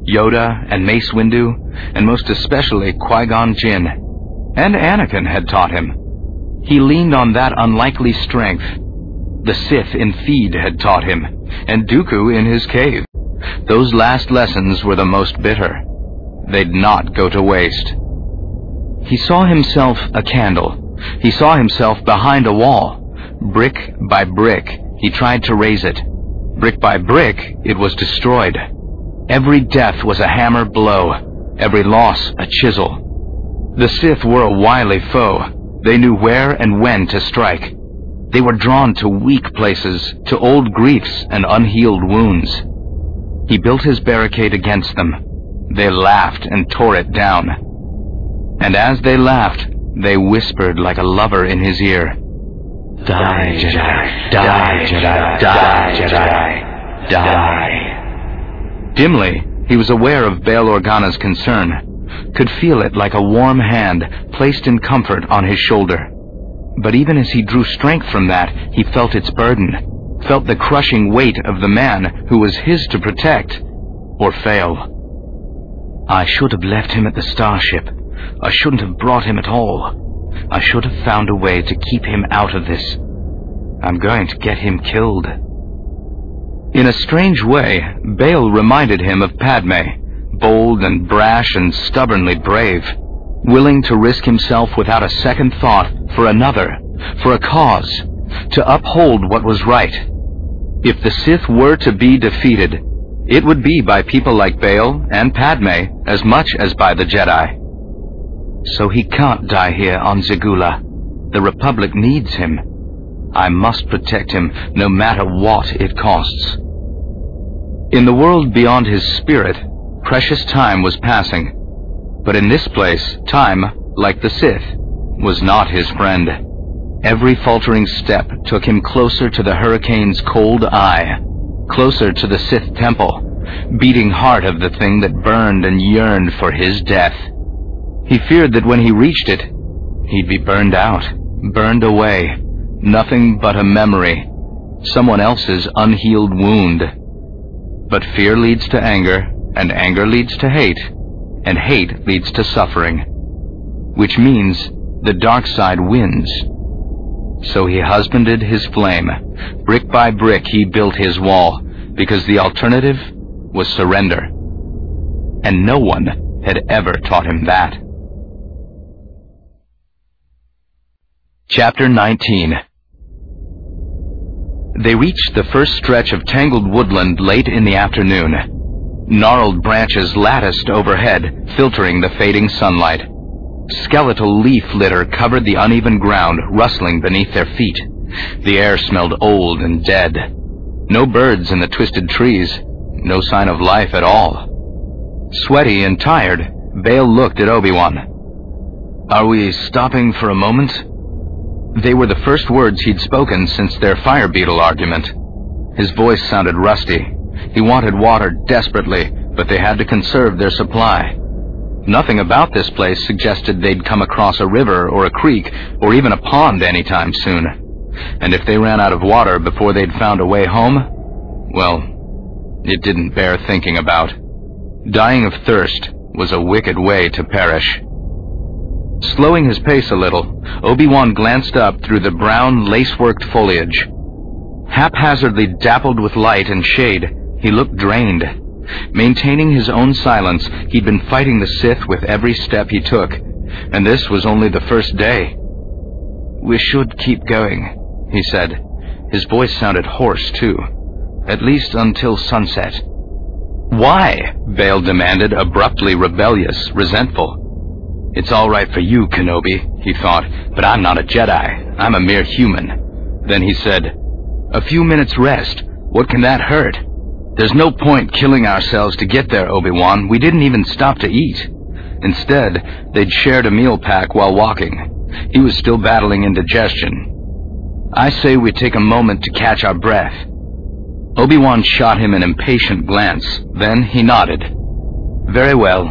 Yoda and Mace Windu, and most especially Qui-Gon Jinn. And Anakin had taught him. He leaned on that unlikely strength. The Sith in Theed had taught him, and Dooku in his cave. Those last lessons were the most bitter. They'd not go to waste. He saw himself a candle. He saw himself behind a wall. Brick by brick, he tried to raise it. Brick by brick, it was destroyed. Every death was a hammer blow, every loss a chisel. The Sith were a wily foe. They knew where and when to strike. They were drawn to weak places, to old griefs and unhealed wounds. He built his barricade against them. They laughed and tore it down. And as they laughed, they whispered like a lover in his ear, "Die, Jedi, die, Jedi, die, Jedi, die." Dimly, he was aware of Bail Organa's concern, could feel it like a warm hand placed in comfort on his shoulder. But even as he drew strength from that, he felt its burden, felt the crushing weight of the man who was his to protect, or fail. I should have left him at the starship. I shouldn't have brought him at all. I should have found a way to keep him out of this. I'm going to get him killed. In a strange way, Bail reminded him of Padme, bold and brash and stubbornly brave, willing to risk himself without a second thought for another, for a cause, to uphold what was right. If the Sith were to be defeated, it would be by people like Bail and Padme as much as by the Jedi. So he can't die here on Zegula. The Republic needs him. I must protect him no matter what it costs. In the world beyond his spirit, precious time was passing. But in this place, time, like the Sith, was not his friend. Every faltering step took him closer to the hurricane's cold eye, closer to the Sith temple, beating heart of the thing that burned and yearned for his death. He feared that when he reached it, he'd be burned out, burned away, nothing but a memory, someone else's unhealed wound. But fear leads to anger, and anger leads to hate, and hate leads to suffering, which means the dark side wins. So he husbanded his flame. Brick by brick he built his wall, because the alternative was surrender. And no one had ever taught him that. Chapter nineteen. They reached the first stretch of tangled woodland late in the afternoon. Gnarled branches latticed overhead, filtering the fading sunlight. Skeletal leaf litter covered the uneven ground, rustling beneath their feet. The air smelled old and dead. No birds in the twisted trees, no sign of life at all. Sweaty and tired, Bail looked at Obi-Wan. "Are we stopping for a moment?" They were the first words he'd spoken since their fire beetle argument. His voice sounded rusty. He wanted water desperately, but they had to conserve their supply. Nothing about this place suggested they'd come across a river or a creek or even a pond anytime soon. And if they ran out of water before they'd found a way home, well, it didn't bear thinking about. Dying of thirst was a wicked way to perish. Slowing his pace a little, Obi-Wan glanced up through the brown, lace-worked foliage. Haphazardly dappled with light and shade, he looked drained. Maintaining his own silence, he'd been fighting the Sith with every step he took, and this was only the first day. "We should keep going," he said. His voice sounded hoarse, too. "At least until sunset." "Why?" Bail demanded, abruptly rebellious, resentful. "It's all right for you, Kenobi," he thought, "but I'm not a Jedi. I'm a mere human." Then he said, "A few minutes rest. What can that hurt? There's no point killing ourselves to get there, Obi-Wan. We didn't even stop to eat." Instead, they'd shared a meal pack while walking. He was still battling indigestion. "I say we take a moment to catch our breath." Obi-Wan shot him an impatient glance. Then he nodded. "Very well."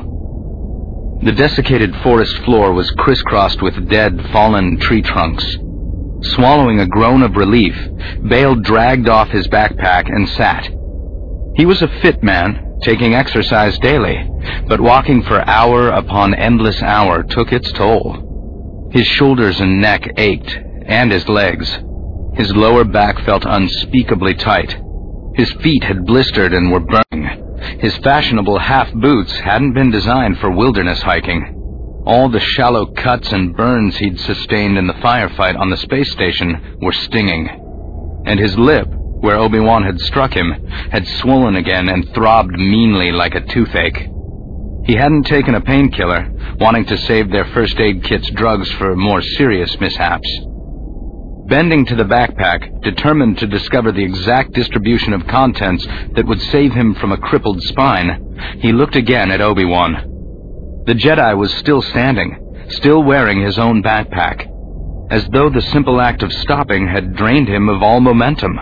The desiccated forest floor was crisscrossed with dead, fallen tree trunks. Swallowing a groan of relief, Bail dragged off his backpack and sat. He was a fit man, taking exercise daily, but walking for hour upon endless hour took its toll. His shoulders and neck ached, and his legs. His lower back felt unspeakably tight. His feet had blistered and were burning. His fashionable half boots hadn't been designed for wilderness hiking. All the shallow cuts and burns he'd sustained in the firefight on the space station were stinging. And his lip, where Obi-Wan had struck him, had swollen again and throbbed meanly like a toothache. He hadn't taken a painkiller, wanting to save their first aid kit's drugs for more serious mishaps. Bending to the backpack, determined to discover the exact distribution of contents that would save him from a crippled spine, he looked again at Obi-Wan. The Jedi was still standing, still wearing his own backpack, as though the simple act of stopping had drained him of all momentum.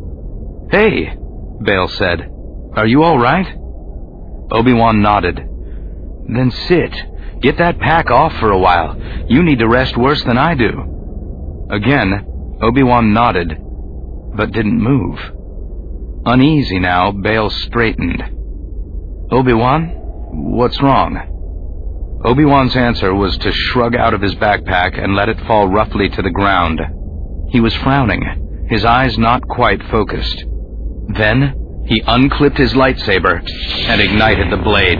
"Hey," Bail said. "Are you all right?" Obi-Wan nodded. "Then sit. Get that pack off for a while. You need to rest worse than I do." Again, Obi-Wan nodded, but didn't move. Uneasy now, Bail straightened. "Obi-Wan, what's wrong?" Obi-Wan's answer was to shrug out of his backpack and let it fall roughly to the ground. He was frowning, his eyes not quite focused. Then, he unclipped his lightsaber and ignited the blade.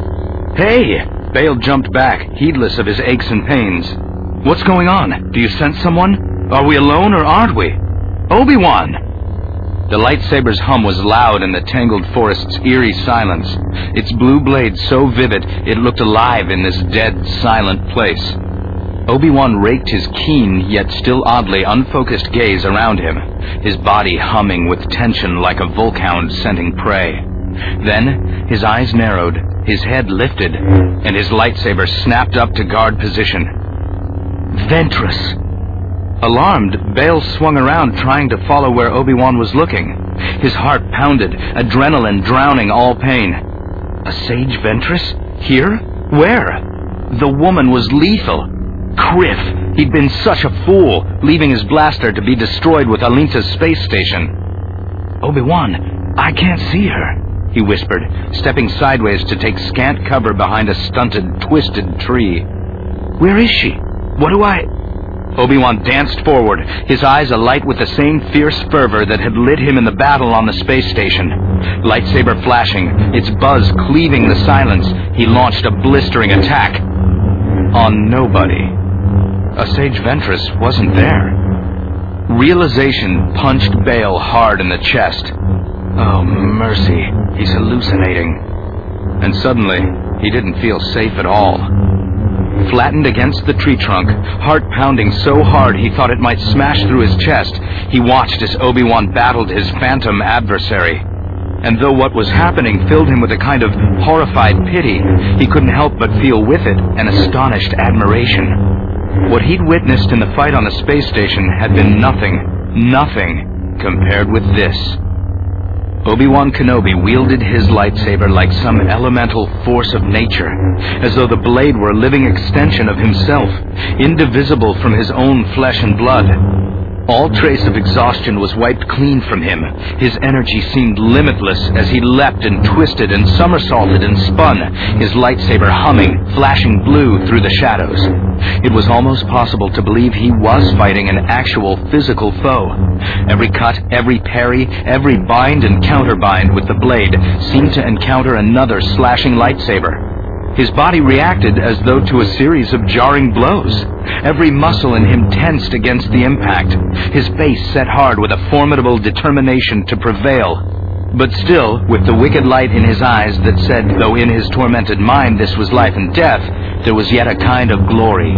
"Hey!" Bail jumped back, heedless of his aches and pains. "What's going on? Do you sense someone? Are we alone or aren't we? Obi-Wan!" The lightsaber's hum was loud in the tangled forest's eerie silence, its blue blade so vivid it looked alive in this dead, silent place. Obi-Wan raked his keen, yet still oddly unfocused gaze around him, his body humming with tension like a volkhound scenting prey. Then, his eyes narrowed, his head lifted, and his lightsaber snapped up to guard position. Ventress! Alarmed, Bail swung around trying to follow where Obi-Wan was looking. His heart pounded, adrenaline drowning all pain. A Sage Ventress? Here? Where? The woman was lethal. Criff! He'd been such a fool, leaving his blaster to be destroyed with Alinta's space station. "Obi-Wan, I can't see her," he whispered, stepping sideways to take scant cover behind a stunted, twisted tree. "Where is she? What do I—" Obi-Wan danced forward, his eyes alight with the same fierce fervor that had lit him in the battle on the space station. Lightsaber flashing, its buzz cleaving the silence, he launched a blistering attack. On nobody. A Sage Ventress wasn't there. Realization punched Bail hard in the chest. Oh, mercy, he's hallucinating. And suddenly, he didn't feel safe at all. Flattened against the tree trunk, heart pounding so hard he thought it might smash through his chest, he watched as Obi-Wan battled his phantom adversary. And though what was happening filled him with a kind of horrified pity, he couldn't help but feel with it an astonished admiration. What he'd witnessed in the fight on the space station had been nothing, nothing, compared with this. Obi-Wan Kenobi wielded his lightsaber like some elemental force of nature, as though the blade were a living extension of himself, indivisible from his own flesh and blood. All trace of exhaustion was wiped clean from him. His energy seemed limitless as he leapt and twisted and somersaulted and spun, his lightsaber humming, flashing blue through the shadows. It was almost possible to believe he was fighting an actual physical foe. Every cut, every parry, every bind and counterbind with the blade seemed to encounter another slashing lightsaber. His body reacted as though to a series of jarring blows. Every muscle in him tensed against the impact, his face set hard with a formidable determination to prevail. But still, with the wicked light in his eyes that said, though in his tormented mind this was life and death, there was yet a kind of glory.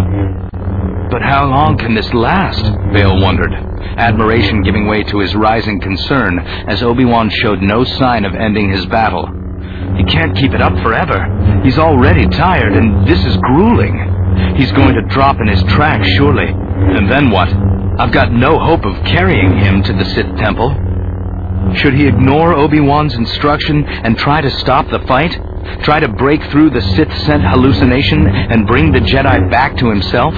But how long can this last? Bail wondered, admiration giving way to his rising concern as Obi-Wan showed no sign of ending his battle. He can't keep it up forever. He's already tired, and this is grueling. He's going to drop in his tracks, surely. And then what? I've got no hope of carrying him to the Sith Temple. Should he ignore Obi-Wan's instruction and try to stop the fight? Try to break through the Sith-sent hallucination and bring the Jedi back to himself?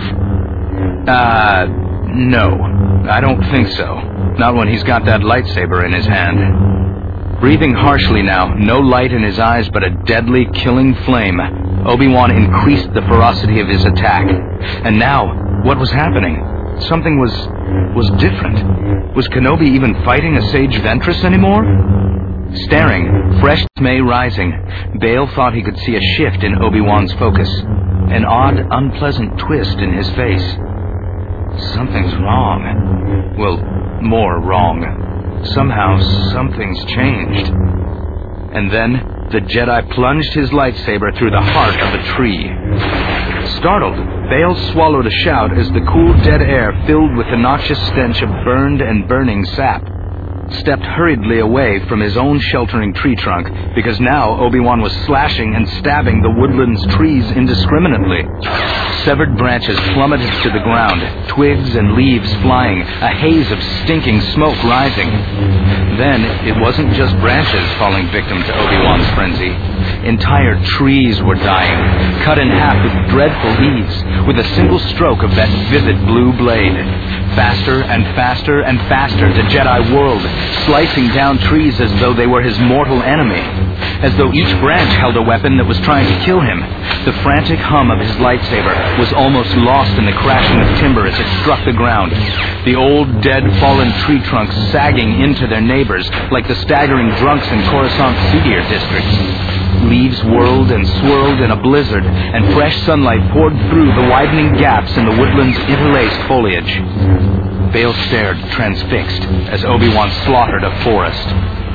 Uh, no. I don't think so. Not when he's got that lightsaber in his hand. Breathing harshly now, no light in his eyes but a deadly, killing flame, Obi-Wan increased the ferocity of his attack. And now, what was happening? Something was... was different. Was Kenobi even fighting a Sage Ventress anymore? Staring, fresh dismay rising, Bail thought he could see a shift in Obi-Wan's focus. An odd, unpleasant twist in his face. Something's wrong. Well, more wrong. Somehow, something's changed. And then, the Jedi plunged his lightsaber through the heart of a tree. Startled, Bail swallowed a shout as the cool, dead air filled with the noxious stench of burned and burning sap. Stepped hurriedly away from his own sheltering tree trunk, because now Obi-Wan was slashing and stabbing the woodland's trees indiscriminately. Severed branches plummeted to the ground, twigs and leaves flying, a haze of stinking smoke rising. Then, it wasn't just branches falling victim to Obi-Wan's frenzy. Entire trees were dying, cut in half with dreadful ease, with a single stroke of that vivid blue blade. Faster and faster and faster the Jedi whirled, slicing down trees as though they were his mortal enemy, as though each branch held a weapon that was trying to kill him. The frantic hum of his lightsaber was almost lost in the crashing of timber as it struck the ground, the old, dead, fallen tree trunks sagging into their neighbors like the staggering drunks in Coruscant's seedier districts. Leaves whirled and swirled in a blizzard, and fresh sunlight poured through the widening gaps in the woodland's interlaced foliage. Bail stared, transfixed, as Obi-Wan slaughtered a forest.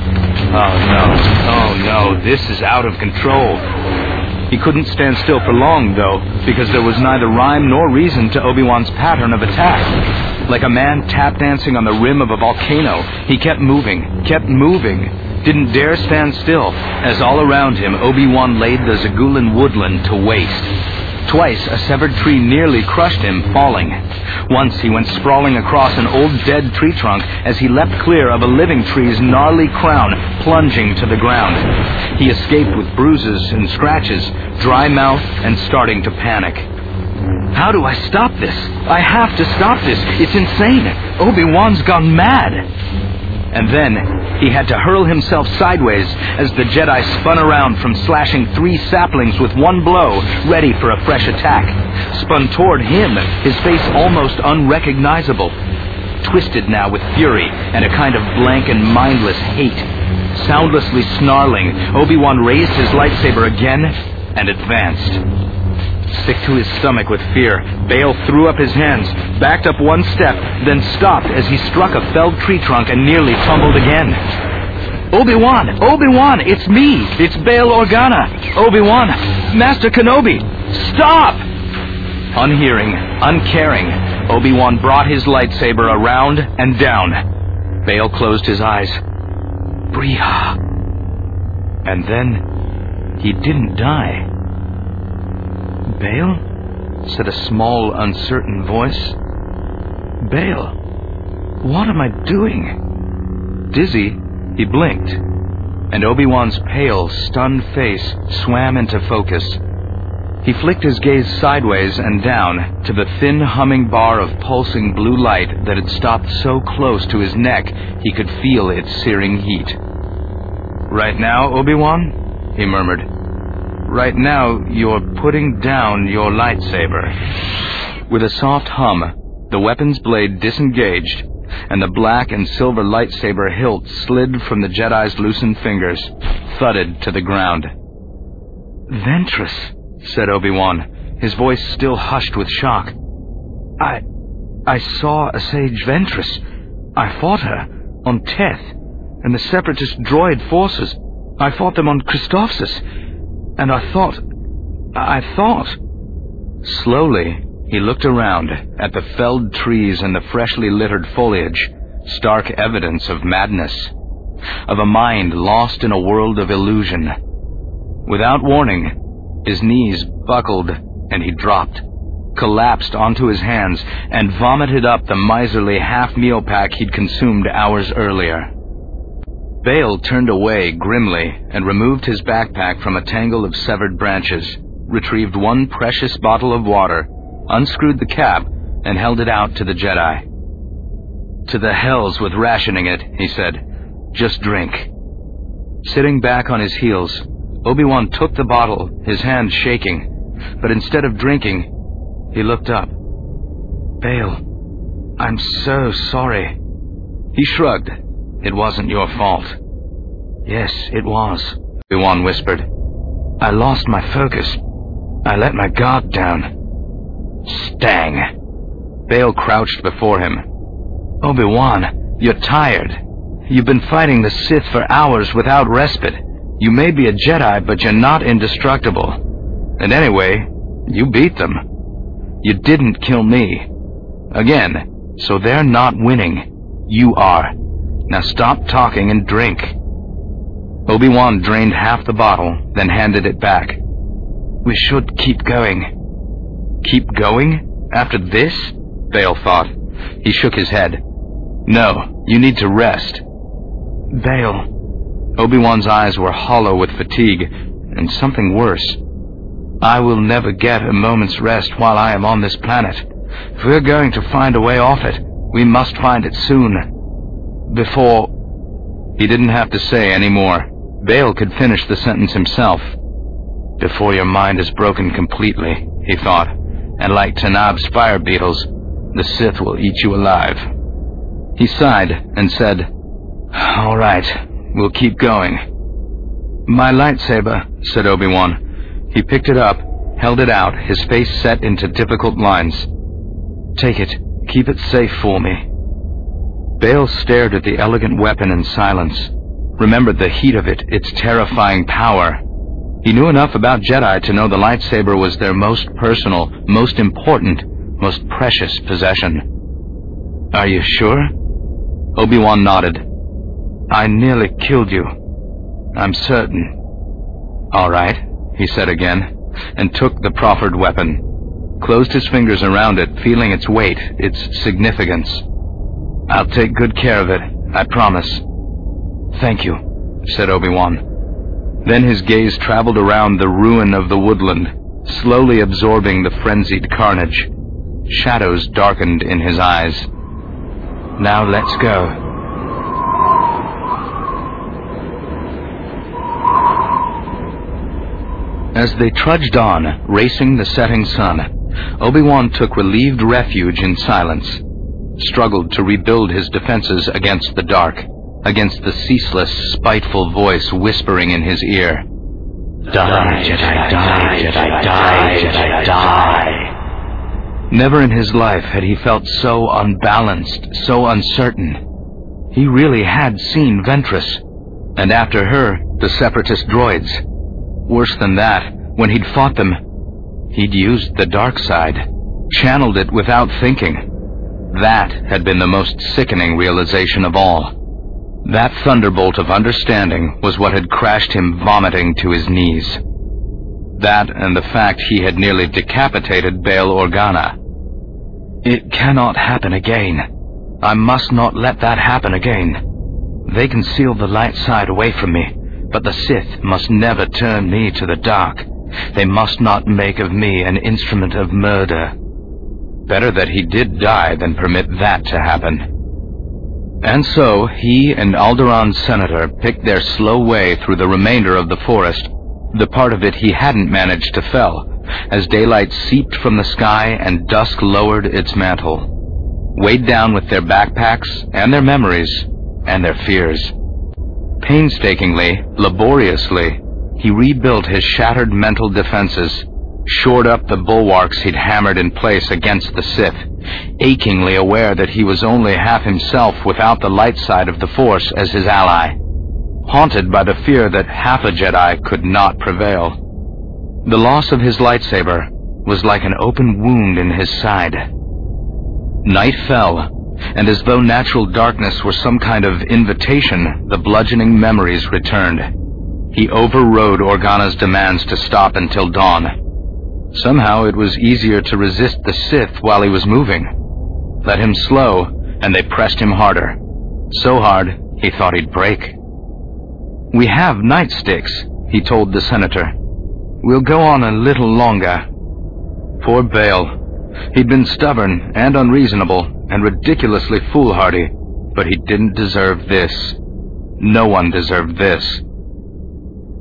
Oh no, oh no, this is out of control. He couldn't stand still for long, though, because there was neither rhyme nor reason to Obi-Wan's pattern of attack. Like a man tap dancing on the rim of a volcano, he kept moving, kept moving. Didn't dare stand still, as all around him Obi-Wan laid the Zagulan woodland to waste. Twice a severed tree nearly crushed him, falling. Once he went sprawling across an old dead tree trunk as he leapt clear of a living tree's gnarly crown, plunging to the ground. He escaped with bruises and scratches, dry mouth, and starting to panic. How do I stop this? I have to stop this. It's insane. Obi-Wan's gone mad. And then, he had to hurl himself sideways as the Jedi spun around from slashing three saplings with one blow, ready for a fresh attack. Spun toward him, his face almost unrecognizable. Twisted now with fury and a kind of blank and mindless hate. Soundlessly snarling, Obi-Wan raised his lightsaber again and advanced. Sick to his stomach with fear, Bail threw up his hands, backed up one step, then stopped as he struck a felled tree trunk and nearly tumbled again. Obi-Wan! Obi-Wan! It's me! It's Bail Organa! Obi-Wan! Master Kenobi! Stop! Unhearing, uncaring, Obi-Wan brought his lightsaber around and down. Bail closed his eyes. Briha. And then he didn't die. Bail? Said a small, uncertain voice. Bail, what am I doing? Dizzy, he blinked, and Obi-Wan's pale, stunned face swam into focus. He flicked his gaze sideways and down to the thin humming bar of pulsing blue light that had stopped so close to his neck he could feel its searing heat. Right now, Obi-Wan? He murmured. Right now, you're putting down your lightsaber. With a soft hum, the weapon's blade disengaged, and the black and silver lightsaber hilt slid from the Jedi's loosened fingers, thudded to the ground. Ventress, said Obi-Wan, his voice still hushed with shock. I... I saw a Sage Ventress. I fought her on Teth, and the Separatist droid forces. I fought them on Christophsis. And I thought... I thought... Slowly, he looked around at the felled trees and the freshly littered foliage, stark evidence of madness, of a mind lost in a world of illusion. Without warning, his knees buckled and he dropped, collapsed onto his hands, and vomited up the miserly half-meal pack he'd consumed hours earlier. Bail turned away grimly and removed his backpack from a tangle of severed branches, retrieved one precious bottle of water, unscrewed the cap, and held it out to the Jedi. To the hells with rationing it, he said. Just drink. Sitting back on his heels, Obi-Wan took the bottle, his hand shaking, but instead of drinking, he looked up. "Bail, I'm so sorry." He shrugged. "It wasn't your fault." "Yes, it was," Obi-Wan whispered. "I lost my focus. I let my guard down." "Stang!" Bail crouched before him. "Obi-Wan, you're tired. You've been fighting the Sith for hours without respite. You may be a Jedi, but you're not indestructible. And anyway, you beat them. You didn't kill me. Again, so they're not winning. You are. Now stop talking and drink." Obi-Wan drained half the bottle, then handed it back. "We should keep going." "Keep going? After this?" Bail thought. He shook his head. "No, you need to rest." "Bail." Obi-Wan's eyes were hollow with fatigue, and something worse. "I will never get a moment's rest while I am on this planet. If we're going to find a way off it, we must find it soon. Before—" He didn't have to say any more. Bail could finish the sentence himself. "Before your mind is broken completely," he thought, "and like Tanab's fire beetles, the Sith will eat you alive." He sighed and said, "All right, we'll keep going." "My lightsaber," said Obi-Wan. He picked it up, held it out, his face set into difficult lines. "Take it. Keep it safe for me." Bail stared at the elegant weapon in silence, remembered the heat of it, its terrifying power. He knew enough about Jedi to know the lightsaber was their most personal, most important, most precious possession. "Are you sure?" Obi-Wan nodded. "I nearly killed you. I'm certain." "All right," he said again, and took the proffered weapon, closed his fingers around it, feeling its weight, its significance. "I'll take good care of it, I promise." "Thank you," said Obi-Wan. Then his gaze traveled around the ruin of the woodland, slowly absorbing the frenzied carnage. Shadows darkened in his eyes. "Now let's go." As they trudged on, racing the setting sun, Obi-Wan took relieved refuge in silence, struggled to rebuild his defenses against the dark, against the ceaseless, spiteful voice whispering in his ear. "Die, Jedi, die, Jedi, die, Jedi, die." Never in his life had he felt so unbalanced, so uncertain. He really had seen Ventress, and after her, the Separatist droids. Worse than that, when he'd fought them, he'd used the dark side, channeled it without thinking. That had been the most sickening realization of all. That thunderbolt of understanding was what had crashed him vomiting to his knees. That and the fact he had nearly decapitated Bail Organa. It cannot happen again. I must not let that happen again. They can seal the light side away from me, but the Sith must never turn me to the dark. They must not make of me an instrument of murder. Better that he did die than permit that to happen. And so he and Alderaan's senator picked their slow way through the remainder of the forest, the part of it he hadn't managed to fell, as daylight seeped from the sky and dusk lowered its mantle, weighed down with their backpacks and their memories and their fears. Painstakingly, laboriously, he rebuilt his shattered mental defenses, shored up the bulwarks he'd hammered in place against the Sith, achingly aware that he was only half himself without the light side of the Force as his ally, haunted by the fear that half a Jedi could not prevail. The loss of his lightsaber was like an open wound in his side. Night fell, and as though natural darkness were some kind of invitation, the bludgeoning memories returned. He overrode Organa's demands to stop until dawn. Somehow it was easier to resist the Sith while he was moving. Let him slow, and they pressed him harder. So hard, he thought he'd break. "We have nightsticks," he told the senator. "We'll go on a little longer." Poor Bail. He'd been stubborn and unreasonable and ridiculously foolhardy, but he didn't deserve this. No one deserved this.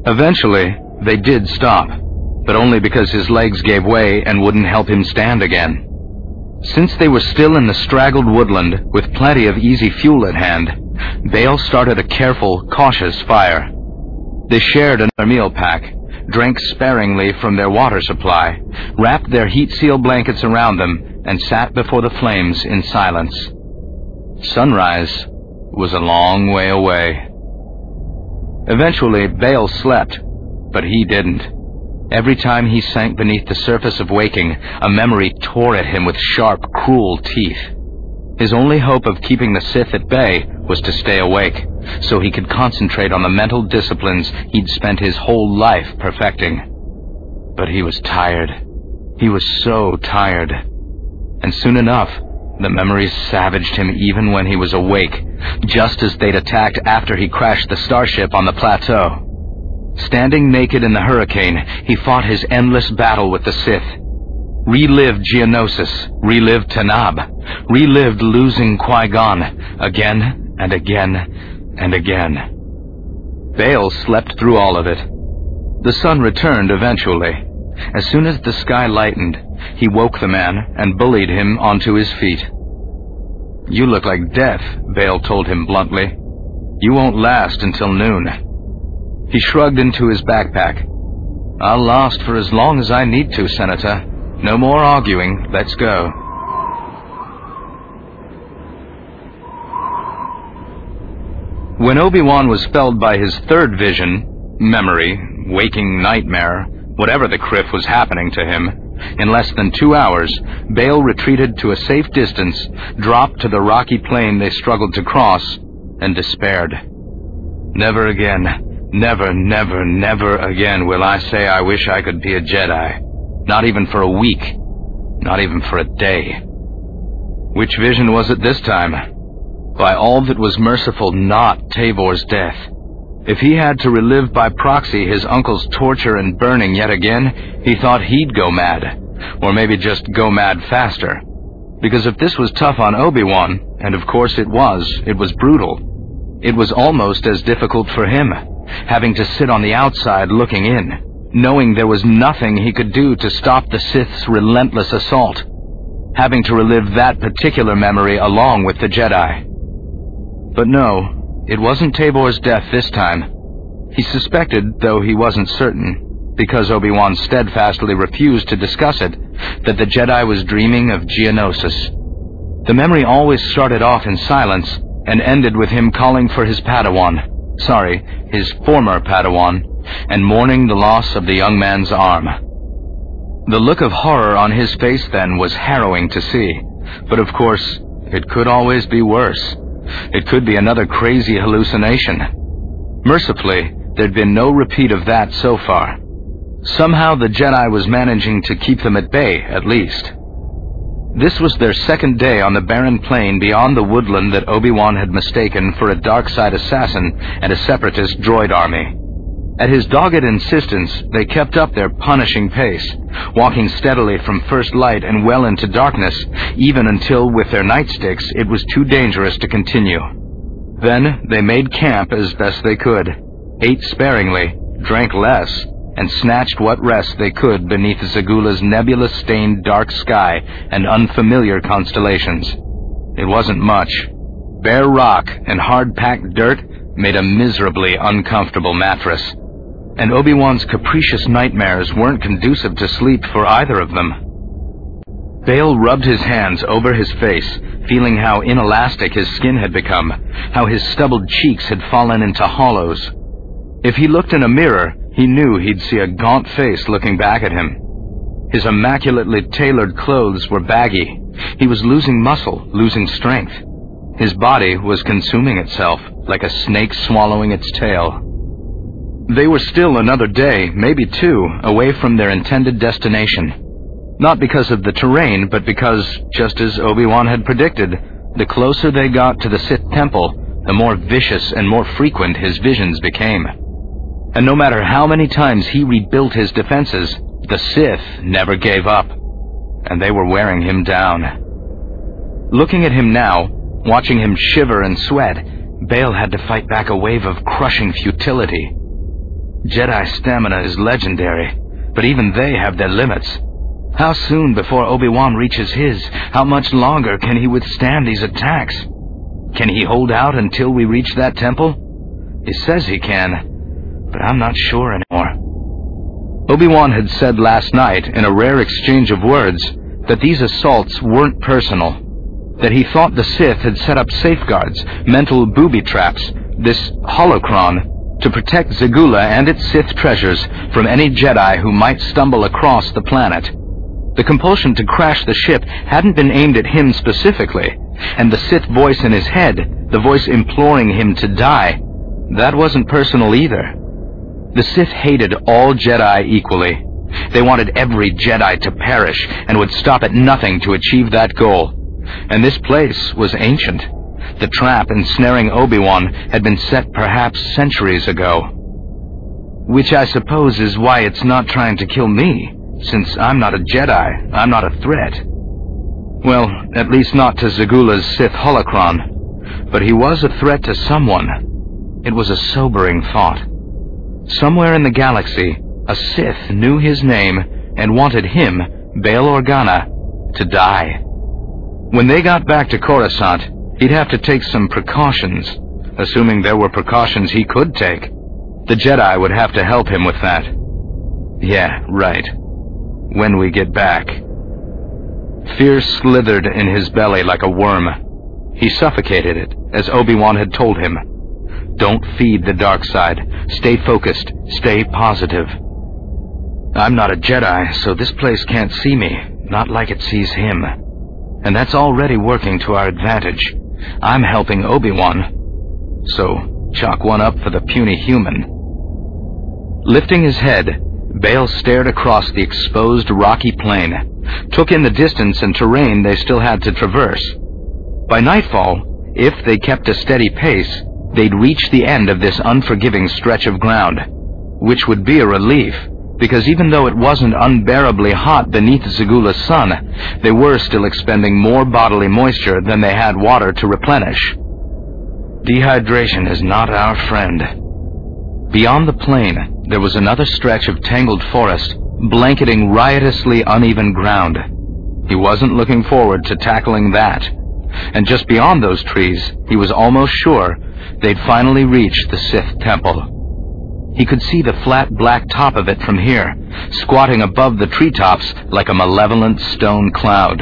Eventually, they did stop, but only because his legs gave way and wouldn't help him stand again. Since they were still in the straggled woodland with plenty of easy fuel at hand, Bale started a careful, cautious fire. They shared another meal pack, drank sparingly from their water supply, wrapped their heat-seal blankets around them, and sat before the flames in silence. Sunrise was a long way away. Eventually, Bale slept, but he didn't. Every time he sank beneath the surface of waking, a memory tore at him with sharp, cruel teeth. His only hope of keeping the Sith at bay was to stay awake, so he could concentrate on the mental disciplines he'd spent his whole life perfecting. But he was tired. He was so tired. And soon enough, the memories savaged him even when he was awake, just as they'd attacked after he crashed the starship on the plateau. Standing naked in the hurricane, he fought his endless battle with the Sith. Relived Geonosis, relived Tanab, relived losing Qui-Gon, again and again and again. Bale slept through all of it. The sun returned eventually. As soon as the sky lightened, he woke the man and bullied him onto his feet. "You look like death," Bale told him bluntly. "You won't last until noon." He shrugged into his backpack. "I'll last for as long as I need to, Senator. No more arguing. Let's go." When Obi-Wan was felled by his third vision, memory, waking nightmare, whatever the criff was happening to him, in less than two hours, Bale retreated to a safe distance, dropped to the rocky plain they struggled to cross, and despaired. Never again. Never, never, never again will I say I wish I could be a Jedi. Not even for a week. Not even for a day. Which vision was it this time? By all that was merciful, not Tavor's death. If he had to relive by proxy his uncle's torture and burning yet again, he thought he'd go mad. Or maybe just go mad faster. Because if this was tough on Obi-Wan, and of course it was, it was brutal, it was almost as difficult for him. Having to sit on the outside looking in, knowing there was nothing he could do to stop the Sith's relentless assault. Having to relive that particular memory along with the Jedi. But no, it wasn't Tavor's death this time. He suspected, though he wasn't certain, because Obi-Wan steadfastly refused to discuss it, that the Jedi was dreaming of Geonosis. The memory always started off in silence and ended with him calling for his Padawan. Sorry, his former Padawan, and mourning the loss of the young man's arm. The look of horror on his face then was harrowing to see, but of course, it could always be worse. It could be another crazy hallucination. Mercifully, there'd been no repeat of that so far. Somehow the Jedi was managing to keep them at bay, at least. This was their second day on the barren plain beyond the woodland that Obi-Wan had mistaken for a dark side assassin and a separatist droid army. At his dogged insistence, they kept up their punishing pace, walking steadily from first light and well into darkness, even until, with their nightsticks, it was too dangerous to continue. Then they made camp as best they could, ate sparingly, drank less, and snatched what rest they could beneath Zagula's nebulous-stained dark sky and unfamiliar constellations. It wasn't much. Bare rock and hard-packed dirt made a miserably uncomfortable mattress, and Obi-Wan's capricious nightmares weren't conducive to sleep for either of them. Bale rubbed his hands over his face, feeling how inelastic his skin had become, how his stubbled cheeks had fallen into hollows. If he looked in a mirror, he knew he'd see a gaunt face looking back at him. His immaculately tailored clothes were baggy. He was losing muscle, losing strength. His body was consuming itself, like a snake swallowing its tail. They were still another day, maybe two, away from their intended destination. Not because of the terrain, but because, just as Obi-Wan had predicted, the closer they got to the Sith Temple, the more vicious and more frequent his visions became. And no matter how many times he rebuilt his defenses, the Sith never gave up, and they were wearing him down. Looking at him now, watching him shiver and sweat, Bale had to fight back a wave of crushing futility. Jedi stamina is legendary, but even they have their limits. How soon before Obi-Wan reaches his? How much longer can he withstand these attacks? Can he hold out until we reach that temple? He says he can, but I'm not sure anymore. Obi-Wan had said last night, in a rare exchange of words, that these assaults weren't personal, that he thought the Sith had set up safeguards, mental booby traps, this holocron, to protect Zegula and its Sith treasures from any Jedi who might stumble across the planet. The compulsion to crash the ship hadn't been aimed at him specifically, and the Sith voice in his head, the voice imploring him to die, that wasn't personal either. The Sith hated all Jedi equally. They wanted every Jedi to perish and would stop at nothing to achieve that goal. And this place was ancient. The trap ensnaring Obi-Wan had been set perhaps centuries ago. Which I suppose is why it's not trying to kill me, since I'm not a Jedi, I'm not a threat. Well, at least not to Zegula's Sith holocron, but he was a threat to someone. It was a sobering thought. Somewhere in the galaxy, a Sith knew his name and wanted him, Bail Organa, to die. When they got back to Coruscant, he'd have to take some precautions, assuming there were precautions he could take. The Jedi would have to help him with that. Yeah, right. When we get back. Fear slithered in his belly like a worm. He suffocated it, as Obi-Wan had told him. Don't feed the dark side. Stay focused. Stay positive. I'm not a Jedi, so this place can't see me, not like it sees him. And that's already working to our advantage. I'm helping Obi-Wan. So, chalk one up for the puny human. Lifting his head, Bail stared across the exposed rocky plain, took in the distance and terrain they still had to traverse. By nightfall, if they kept a steady pace, they'd reach the end of this unforgiving stretch of ground, which would be a relief, because even though it wasn't unbearably hot beneath Zegula's sun, they were still expending more bodily moisture than they had water to replenish. Dehydration is not our friend. Beyond the plain, there was another stretch of tangled forest, blanketing riotously uneven ground. He wasn't looking forward to tackling that. And just beyond those trees, he was almost sure they'd finally reached the Sith temple. He could see the flat black top of it from here, squatting above the treetops like a malevolent stone cloud.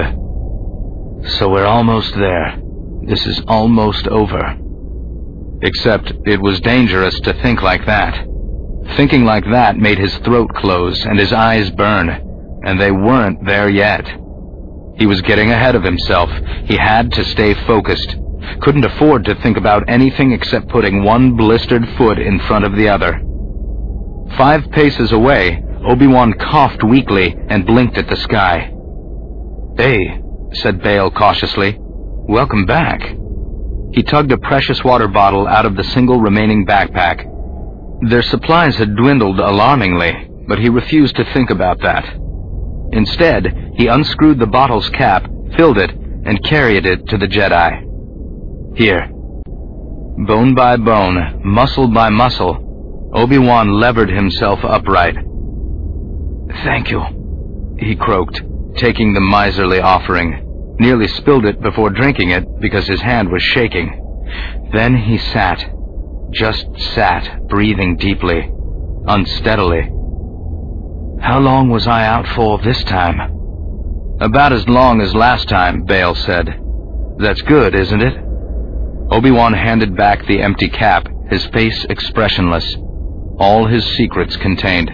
So we're almost there. This is almost over. Except it was dangerous to think like that. Thinking like that made his throat close and his eyes burn, and they weren't there yet. He was getting ahead of himself. He had to stay focused. Couldn't afford to think about anything except putting one blistered foot in front of the other. Five paces away, Obi-Wan coughed weakly and blinked at the sky. "Hey," said Bail cautiously. "Welcome back." He tugged a precious water bottle out of the single remaining backpack. Their supplies had dwindled alarmingly, but he refused to think about that. Instead, he unscrewed the bottle's cap, filled it, and carried it to the Jedi. "Here." Bone by bone, muscle by muscle, Obi-Wan levered himself upright. "Thank you," he croaked, taking the miserly offering. Nearly spilled it before drinking it because his hand was shaking. Then he sat, just sat, breathing deeply, unsteadily. "How long was I out for this time?" "About as long as last time," Bail said. "That's good, isn't it?" Obi-Wan handed back the empty cap, his face expressionless, all his secrets contained.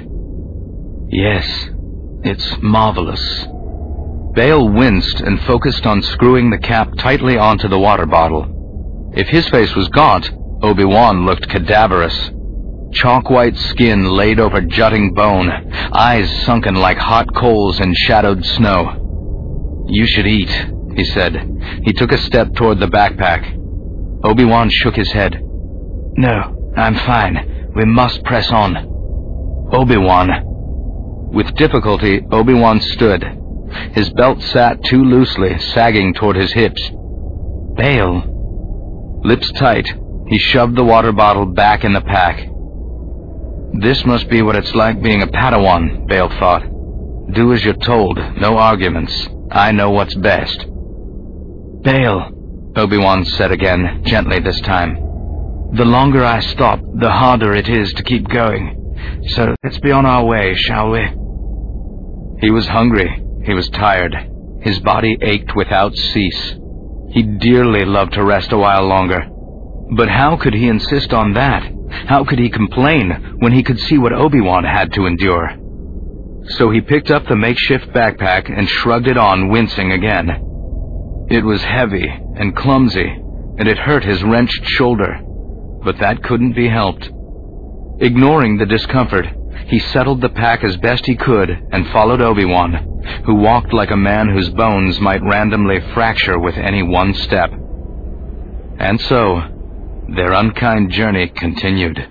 "Yes, it's marvelous." Bail winced and focused on screwing the cap tightly onto the water bottle. If his face was gaunt, Obi-Wan looked cadaverous. Chalk-white skin laid over jutting bone, eyes sunken like hot coals in shadowed snow. "You should eat," he said. He took a step toward the backpack. Obi-Wan shook his head. "No, I'm fine. We must press on." "Obi-Wan." With difficulty, Obi-Wan stood. His belt sat too loosely, sagging toward his hips. "Bail." Lips tight, he shoved the water bottle back in the pack. This must be what it's like being a Padawan, Bail thought. Do as you're told, no arguments. I know what's best. Bail, Obi-Wan said again, gently this time. The longer I stop, the harder it is to keep going. So let's be on our way, shall we? He was hungry. He was tired. His body ached without cease. He dearly loved to rest a while longer. But how could he insist on that? How could he complain when he could see what Obi-Wan had to endure? So he picked up the makeshift backpack and shrugged it on, wincing again. It was heavy and clumsy, and it hurt his wrenched shoulder, but that couldn't be helped. Ignoring the discomfort, he settled the pack as best he could and followed Obi-Wan, who walked like a man whose bones might randomly fracture with any one step. And so, their unkind journey continued.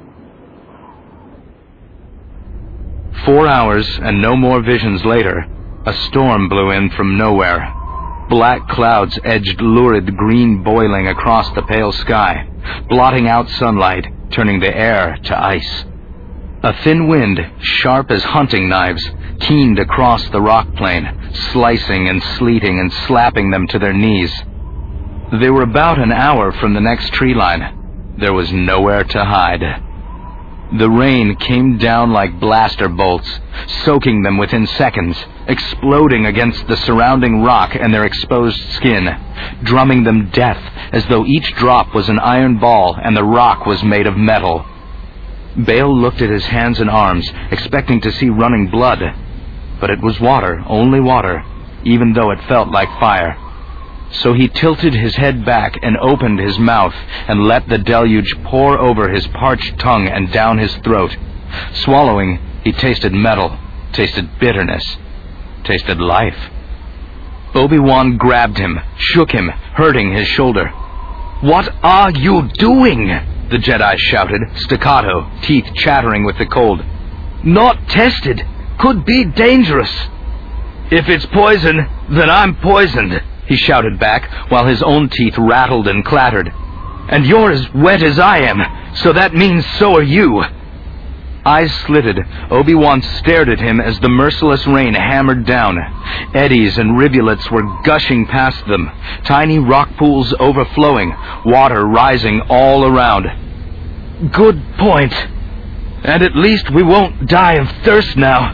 Four hours and no more visions later, a storm blew in from nowhere. Black clouds edged lurid green boiling across the pale sky, blotting out sunlight, turning the air to ice. A thin wind, sharp as hunting knives, keened across the rock plain, slicing and sleeting and slapping them to their knees. They were about an hour from the next tree line. There was nowhere to hide. The rain came down like blaster bolts, soaking them within seconds, exploding against the surrounding rock and their exposed skin, drumming them death as though each drop was an iron ball and the rock was made of metal. Bail looked at his hands and arms, expecting to see running blood. But it was water, only water, even though it felt like fire. So he tilted his head back and opened his mouth and let the deluge pour over his parched tongue and down his throat. Swallowing, he tasted metal, tasted bitterness, tasted life. Obi-Wan grabbed him, shook him, hurting his shoulder. "What are you doing?" the Jedi shouted, staccato, teeth chattering with the cold. "Not tested. Could be dangerous." "If it's poison, then I'm poisoned," he shouted back, while his own teeth rattled and clattered. "And you're as wet as I am, so that means so are you." Eyes slitted, Obi-Wan stared at him as the merciless rain hammered down. Eddies and rivulets were gushing past them, tiny rock pools overflowing, water rising all around. "Good point. And at least we won't die of thirst now."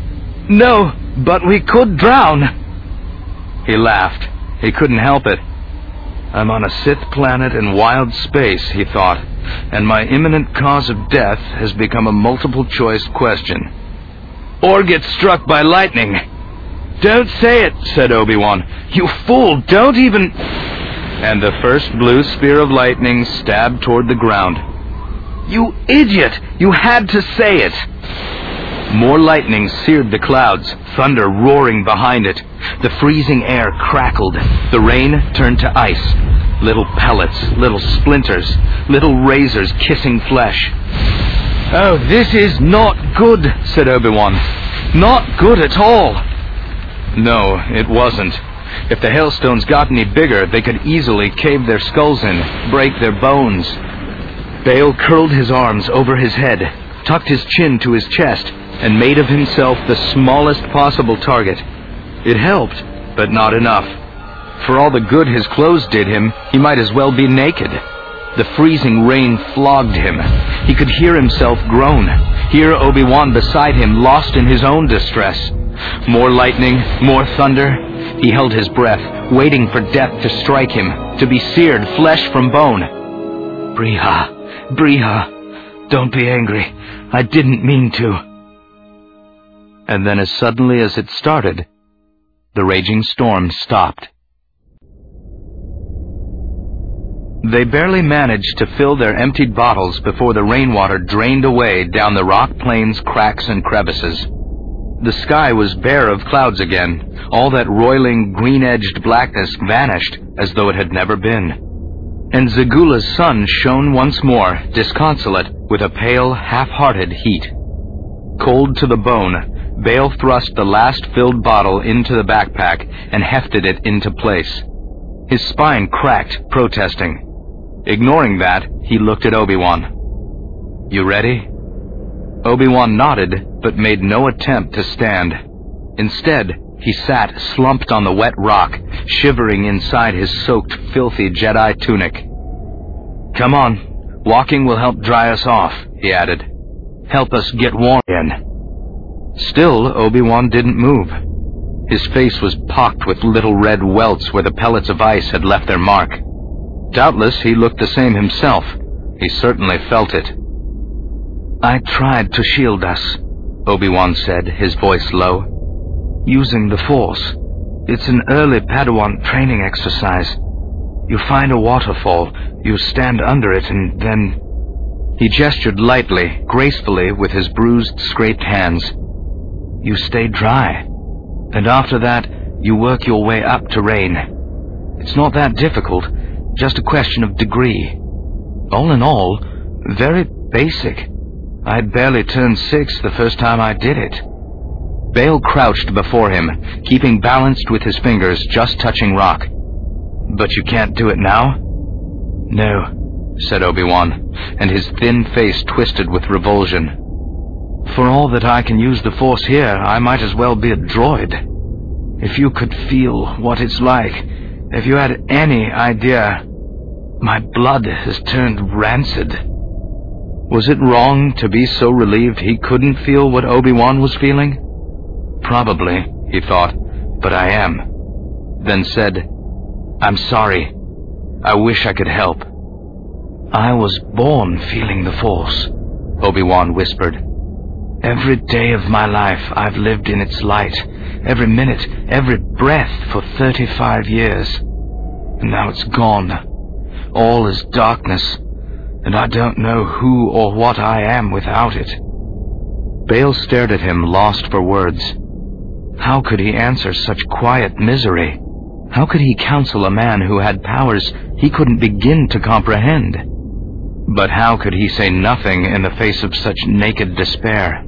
"No, but we could drown." He laughed. He couldn't help it. I'm on a Sith planet in wild space, he thought, and my imminent cause of death has become a multiple-choice question. "Or get struck by lightning." "Don't say it," said Obi-Wan. "You fool, don't even—" And the first blue spear of lightning stabbed toward the ground. "You idiot! You had to say it!" More lightning seared the clouds, thunder roaring behind it. The freezing air crackled. The rain turned to ice. Little pellets, little splinters, little razors kissing flesh. "Oh, this is not good," said Obi-Wan. "Not good at all." No, it wasn't. If the hailstones got any bigger, they could easily cave their skulls in, break their bones. Bail curled his arms over his head, tucked his chin to his chest, and made of himself the smallest possible target. It helped, but not enough. For all the good his clothes did him, he might as well be naked. The freezing rain flogged him. He could hear himself groan, hear Obi-Wan beside him lost in his own distress. More lightning, more thunder. He held his breath, waiting for death to strike him, to be seared flesh from bone. "Briha, Briha, don't be angry. I didn't mean to." And then as suddenly as it started, the raging storm stopped. They barely managed to fill their emptied bottles before the rainwater drained away down the rock plain's cracks and crevices. The sky was bare of clouds again. All that roiling, green-edged blackness vanished as though it had never been. And Zagula's sun shone once more, disconsolate, with a pale, half-hearted heat. Cold to the bone, Bail thrust the last filled bottle into the backpack and hefted it into place. His spine cracked, protesting. Ignoring that, he looked at Obi-Wan. "You ready?" Obi-Wan nodded, but made no attempt to stand. Instead, he sat slumped on the wet rock, shivering inside his soaked, filthy Jedi tunic. "Come on. Walking will help dry us off," he added. "Help us get warm again." Still, Obi-Wan didn't move. His face was pocked with little red welts where the pellets of ice had left their mark. Doubtless he looked the same himself. He certainly felt it. "I tried to shield us," Obi-Wan said, his voice low. "Using the Force. It's an early Padawan training exercise. You find a waterfall, you stand under it, and then..." He gestured lightly, gracefully with his bruised, scraped hands. "You stay dry. And after that, you work your way up to rain. It's not that difficult, just a question of degree. All in all, very basic. I'd barely turned six the first time I did it." Bail crouched before him, keeping balanced with his fingers just touching rock. "But you can't do it now?" "No," said Obi-Wan, and his thin face twisted with revulsion. "For all that I can use the Force here, I might as well be a droid. If you could feel what it's like, if you had any idea, my blood has turned rancid." Was it wrong to be so relieved he couldn't feel what Obi-Wan was feeling? Probably, he thought, but I am. Then said, "I'm sorry. I wish I could help." "I was born feeling the Force," Obi-Wan whispered. "Every day of my life I've lived in its light, every minute, every breath for thirty-five years. And now it's gone. All is darkness, and I don't know who or what I am without it." Bail stared at him, lost for words. How could he answer such quiet misery? How could he counsel a man who had powers he couldn't begin to comprehend? But how could he say nothing in the face of such naked despair?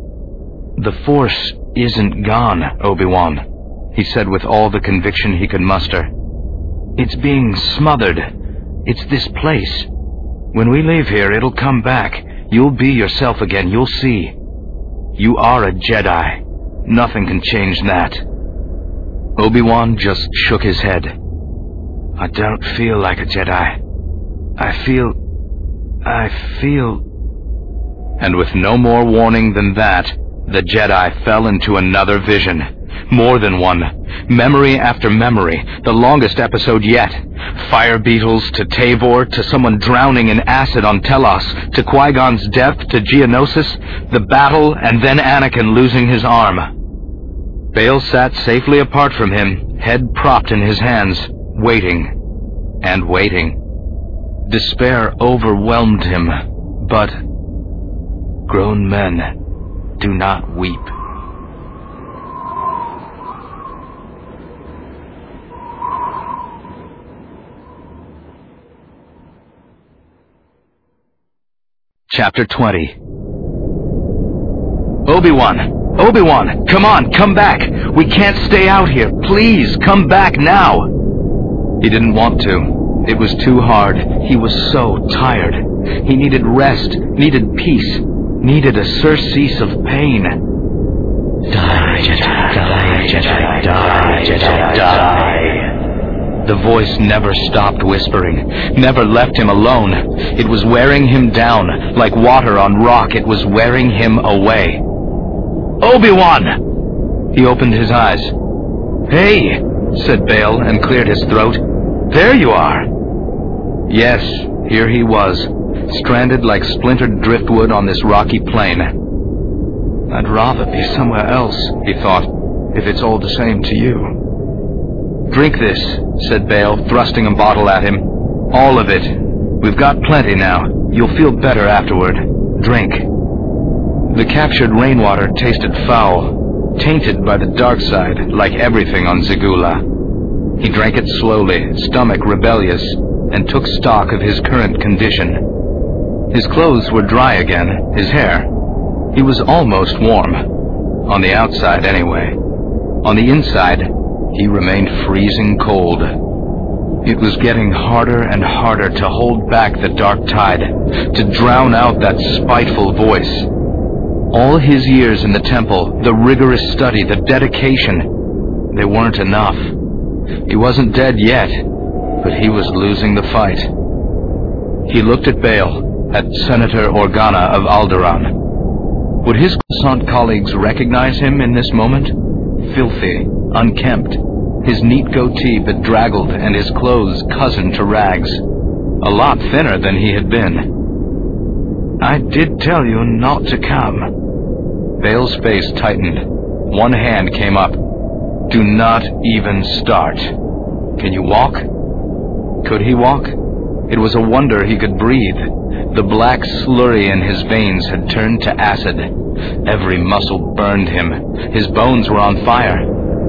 "The Force isn't gone, Obi-Wan," he said with all the conviction he could muster. "It's being smothered. It's this place. When we leave here, it'll come back. You'll be yourself again, you'll see. You are a Jedi. Nothing can change that." Obi-Wan just shook his head. "I don't feel like a Jedi. I feel... I feel..." And with no more warning than that, the Jedi fell into another vision. More than one. Memory after memory, the longest episode yet. Fire beetles to Tavor, to someone drowning in acid on Telos, to Qui-Gon's death, to Geonosis, the battle, and then Anakin losing his arm. Bail sat safely apart from him, head propped in his hands, waiting and waiting. Despair overwhelmed him, but grown men do not weep. Chapter twenty. Obi-Wan! Obi-Wan! Come on, come back! We can't stay out here! Please, come back now! He didn't want to. It was too hard. He was so tired. He needed rest, needed peace, needed a surcease of pain. Die, Jedi, die, Jedi, die, Jedi, die. The voice never stopped whispering, never left him alone. It was wearing him down, like water on rock. It was wearing him away. Obi-Wan! He opened his eyes. "Hey," said Bail, and cleared his throat. "There you are." Yes, here he was, stranded like splintered driftwood on this rocky plain. "I'd rather be somewhere else," he thought, "if it's all the same to you." "Drink this," said Bail, thrusting a bottle at him. "All of it. We've got plenty now. You'll feel better afterward. Drink." The captured rainwater tasted foul, tainted by the dark side, like everything on Zegula. He drank it slowly, stomach rebellious, and took stock of his current condition. His clothes were dry again, his hair. He was almost warm. On the outside, anyway. On the inside, he remained freezing cold. It was getting harder and harder to hold back the dark tide, to drown out that spiteful voice. All his years in the temple, the rigorous study, the dedication, they weren't enough. He wasn't dead yet, but he was losing the fight. He looked at Bail, at Senator Organa of Alderaan. Would his croissant colleagues recognize him in this moment? Filthy, unkempt, his neat goatee bedraggled and his clothes cousined to rags. A lot thinner than he had been. I did tell you not to come. Bail's face tightened. One hand came up. Do not even start. Can you walk? Could he walk? It was a wonder he could breathe. The black slurry in his veins had turned to acid. Every muscle burned him. His bones were on fire.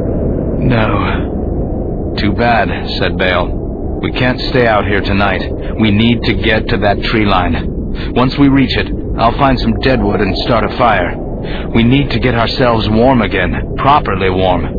No. Too bad, said Bail. We can't stay out here tonight. We need to get to that tree line. Once we reach it, I'll find some deadwood and start a fire. We need to get ourselves warm again, properly warm.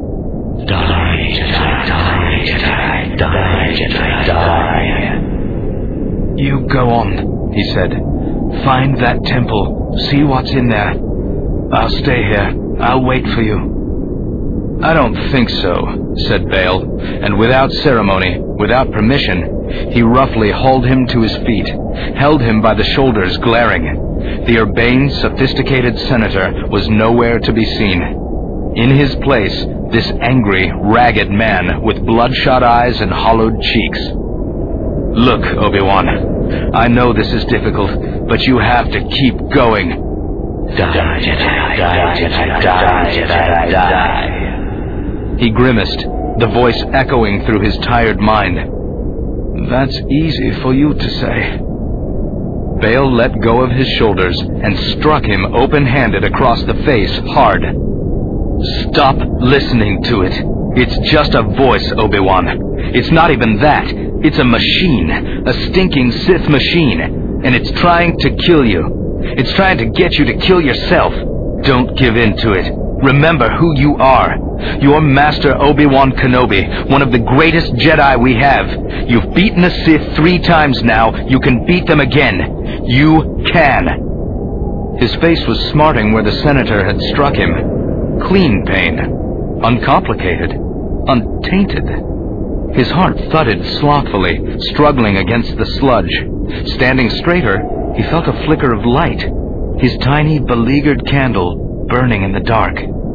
Die, Jedi, die, Jedi, die, Jedi, die. You go on, he said. Find that temple. See what's in there. I'll stay here. I'll wait for you. I don't think so, said Bail, and without ceremony, without permission, he roughly hauled him to his feet, held him by the shoulders, glaring. The urbane, sophisticated senator was nowhere to be seen. In his place, this angry, ragged man with bloodshot eyes and hollowed cheeks. Look, Obi-Wan, I know this is difficult, but you have to keep going. Die, Jedi, die, Jedi, die, Jedi, die. He grimaced, the voice echoing through his tired mind. That's easy for you to say. Bail let go of his shoulders and struck him open-handed across the face hard. Stop listening to it. It's just a voice, Obi-Wan. It's not even that. It's a machine, a stinking Sith machine, and it's trying to kill you. It's trying to get you to kill yourself. Don't give in to it. Remember who you are. You're Master Obi-Wan Kenobi, one of the greatest Jedi we have. You've beaten the Sith three times now. You can beat them again. You can. His face was smarting where the senator had struck him. Clean pain. Uncomplicated. Untainted. His heart thudded slothfully, struggling against the sludge. Standing straighter, he felt a flicker of light. His tiny, beleaguered candle burning in the dark.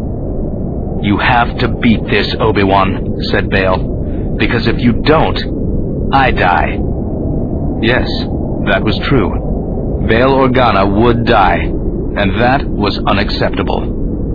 You have to beat this, Obi-Wan, said Bail. Because if you don't, I die. Yes, that was true. Bail Organa would die, and that was unacceptable.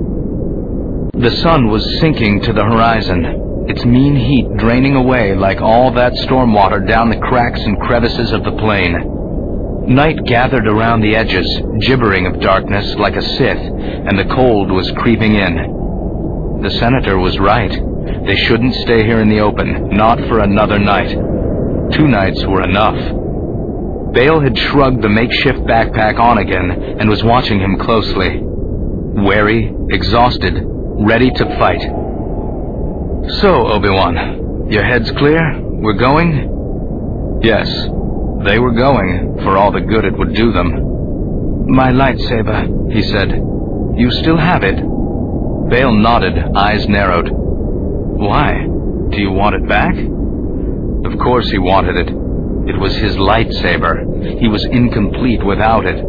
The sun was sinking to the horizon, its mean heat draining away like all that storm water down the cracks and crevices of the plain. Night gathered around the edges, gibbering of darkness like a Sith, and the cold was creeping in. The senator was right. They shouldn't stay here in the open, not for another night. Two nights were enough. Bail had shrugged the makeshift backpack on again and was watching him closely. Wary, exhausted, ready to fight. So, Obi-Wan, your head's clear? We're going? Yes, they were going, for all the good it would do them. My lightsaber, he said. You still have it? Bail nodded, eyes narrowed. Why? Do you want it back? Of course he wanted it. It was his lightsaber. He was incomplete without it.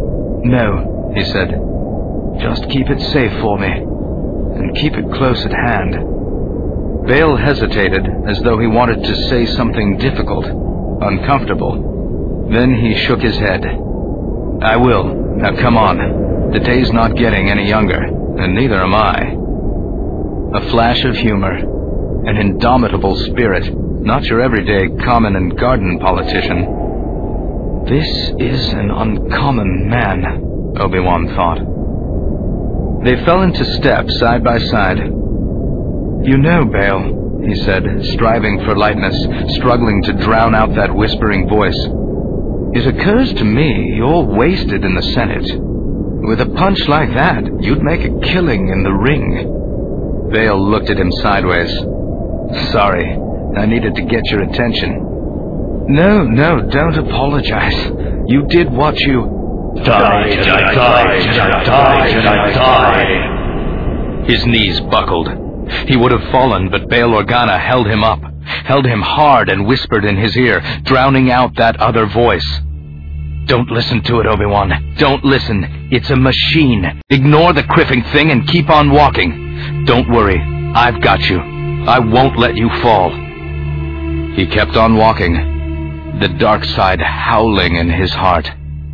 No, he said. Just keep it safe for me, and keep it close at hand. Bail hesitated, as though he wanted to say something difficult, uncomfortable. Then he shook his head. I will. Now come on. The day's not getting any younger, and neither am I. A flash of humor, an indomitable spirit, not your everyday common and garden politician. This is an uncommon man, Obi-Wan thought. They fell into step side by side. You know, Bail, he said, striving for lightness, struggling to drown out that whispering voice. It occurs to me you're wasted in the Senate. With a punch like that, you'd make a killing in the ring. Bail looked at him sideways. Sorry, I needed to get your attention. No, no, don't apologize. You did what you... Die, Jedi, die, Jedi, die, Jedi, die. His knees buckled. He would have fallen, but Bail Organa held him up, held him hard and whispered in his ear, drowning out that other voice. Don't listen to it, Obi-Wan. Don't listen. It's a machine. Ignore the criffing thing and keep on walking. Don't worry. I've got you. I won't let you fall. He kept on walking, the dark side howling in his heart.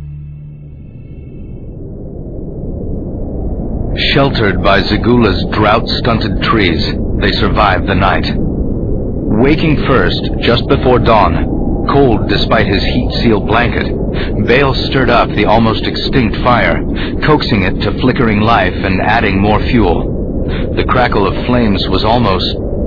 Sheltered by Zagula's drought-stunted trees, they survived the night. Waking first, just before dawn, cold despite his heat-sealed blanket, Bail stirred up the almost extinct fire, coaxing it to flickering life and adding more fuel. The crackle of flames was almost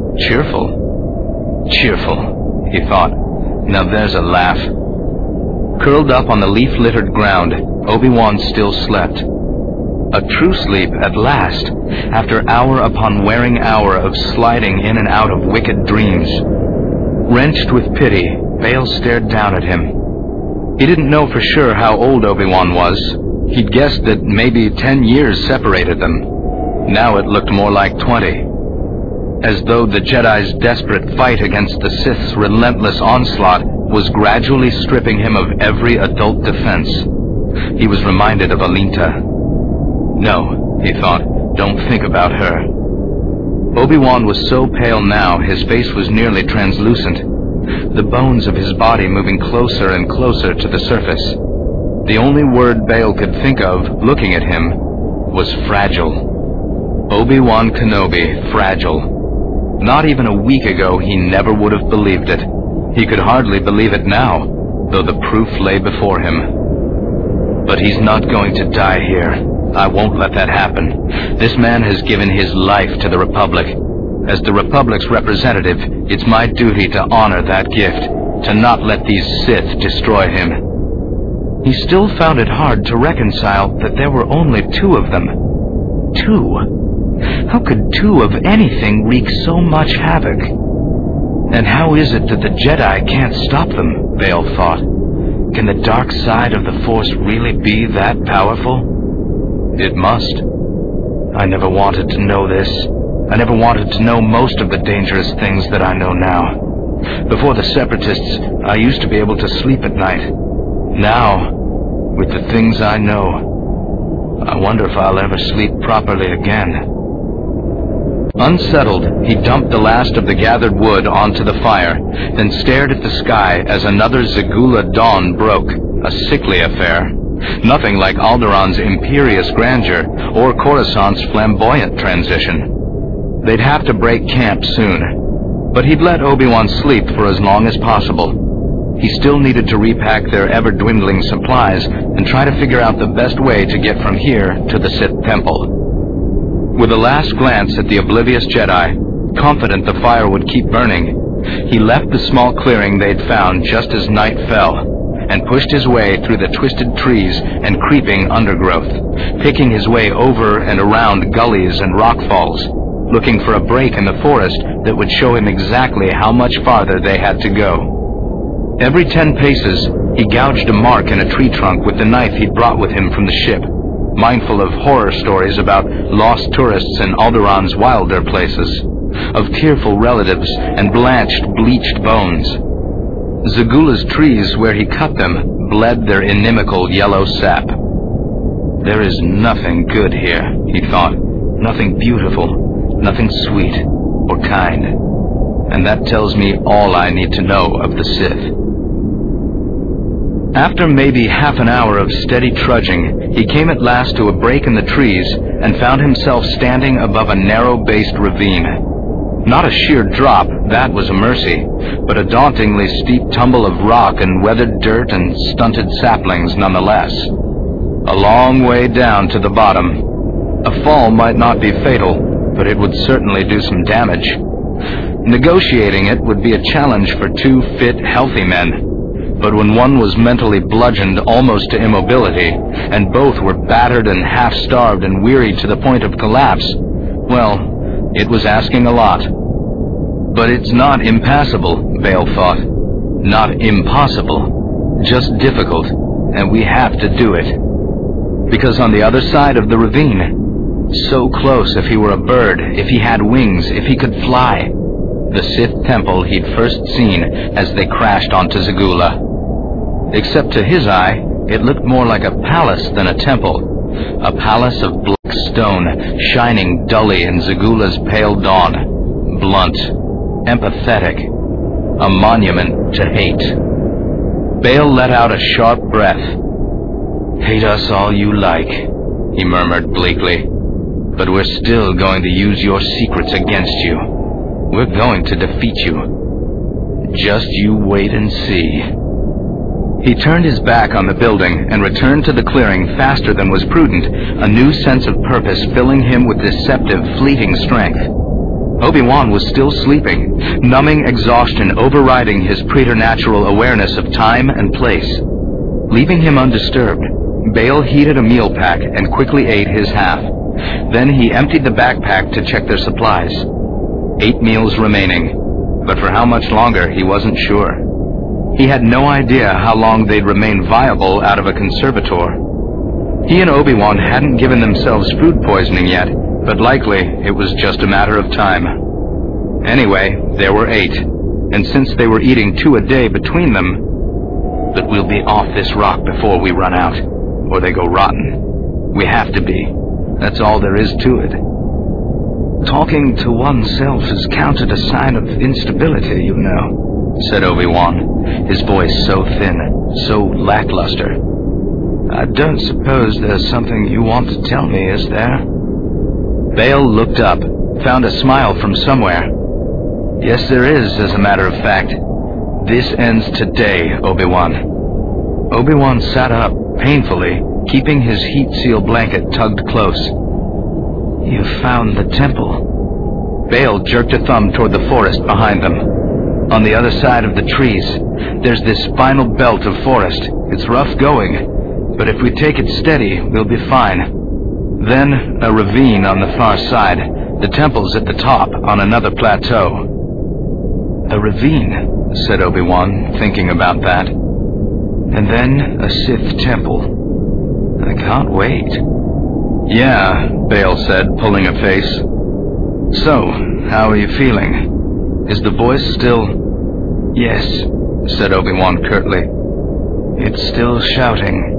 cheerful. Cheerful, he thought. Now there's a laugh. Curled up on the leaf-littered ground, Obi-Wan still slept. A true sleep at last, after hour upon wearing hour of sliding in and out of wicked dreams. Wrenched with pity, Bail stared down at him. He didn't know for sure how old Obi-Wan was. He'd guessed that maybe ten years separated them. Now it looked more like twenty. As though the Jedi's desperate fight against the Sith's relentless onslaught was gradually stripping him of every adult defense. He was reminded of Alinta. No, he thought, don't think about her. Obi-Wan was so pale now, his face was nearly translucent, the bones of his body moving closer and closer to the surface. The only word Bail could think of, looking at him, was fragile. Obi-Wan Kenobi, fragile. Not even a week ago he never would have believed it. He could hardly believe it now, though the proof lay before him. But he's not going to die here. I won't let that happen. This man has given his life to the Republic. As the Republic's representative, it's my duty to honor that gift, to not let these Sith destroy him. He still found it hard to reconcile that there were only two of them. Two? How could two of anything wreak so much havoc? And how is it that the Jedi can't stop them, Bail thought. Can the dark side of the Force really be that powerful? It must. I never wanted to know this. I never wanted to know most of the dangerous things that I know now. Before the Separatists, I used to be able to sleep at night. Now, with the things I know, I wonder if I'll ever sleep properly again. Unsettled, he dumped the last of the gathered wood onto the fire, then stared at the sky as another Zagula dawn broke, a sickly affair. Nothing like Alderaan's imperious grandeur or Coruscant's flamboyant transition. They'd have to break camp soon, but he'd let Obi-Wan sleep for as long as possible. He still needed to repack their ever-dwindling supplies and try to figure out the best way to get from here to the Sith Temple. With a last glance at the oblivious Jedi, confident the fire would keep burning, he left the small clearing they'd found just as night fell, and pushed his way through the twisted trees and creeping undergrowth, picking his way over and around gullies and rockfalls, looking for a break in the forest that would show him exactly how much farther they had to go. Every ten paces, he gouged a mark in a tree trunk with the knife he'd brought with him from the ship, mindful of horror stories about lost tourists in Alderaan's wilder places, of tearful relatives and blanched, bleached bones. Zagula's trees, where he cut them, bled their inimical yellow sap. There is nothing good here, he thought. Nothing beautiful, nothing sweet or kind. And that tells me all I need to know of the Sith. After maybe half an hour of steady trudging, he came at last to a break in the trees and found himself standing above a narrow-based ravine. Not a sheer drop, that was a mercy, but a dauntingly steep tumble of rock and weathered dirt and stunted saplings nonetheless. A long way down to the bottom. A fall might not be fatal, but it would certainly do some damage. Negotiating it would be a challenge for two fit, healthy men, but when one was mentally bludgeoned almost to immobility, and both were battered and half-starved and wearied to the point of collapse, well, it was asking a lot. But it's not impassable, Bail thought. Not impossible. Just difficult, and we have to do it. Because on the other side of the ravine, so close if he were a bird, if he had wings, if he could fly, the Sith temple he'd first seen as they crashed onto Zagula. Except to his eye, it looked more like a palace than a temple. A palace of black stone, shining dully in Zagula's pale dawn. Blunt, empathetic, a monument to hate. Bail let out a sharp breath. "Hate us all you like," he murmured bleakly, "but we're still going to use your secrets against you. We're going to defeat you. Just you wait and see." He turned his back on the building and returned to the clearing faster than was prudent, a new sense of purpose filling him with deceptive, fleeting strength. Obi-Wan was still sleeping, numbing exhaustion overriding his preternatural awareness of time and place. Leaving him undisturbed, Bail heated a meal pack and quickly ate his half. Then he emptied the backpack to check their supplies. Eight meals remaining, but for how much longer he wasn't sure. He had no idea how long they'd remain viable out of a conservator. He and Obi-Wan hadn't given themselves food poisoning yet, but likely it was just a matter of time. Anyway, there were eight, and since they were eating two a day between them, but we'll be off this rock before we run out, or they go rotten. We have to be. That's all there is to it. Talking to oneself is counted a sign of instability, you know, said Obi-Wan, his voice so thin, so lackluster. I don't suppose there's something you want to tell me, is there? Bail looked up, found a smile from somewhere. Yes, there is, as a matter of fact. This ends today, Obi-Wan. Obi-Wan sat up, painfully, keeping his heat-seal blanket tugged close. You found the temple. Bail jerked a thumb toward the forest behind them. On the other side of the trees, there's this final belt of forest. It's rough going, but if we take it steady, we'll be fine. Then, a ravine on the far side. The temple's at the top, on another plateau. A ravine, said Obi-Wan, thinking about that. And then a Sith temple. I can't wait. Yeah, Bail said, pulling a face. So, how are you feeling? Is the voice still... Yes, said Obi-Wan curtly. It's still shouting.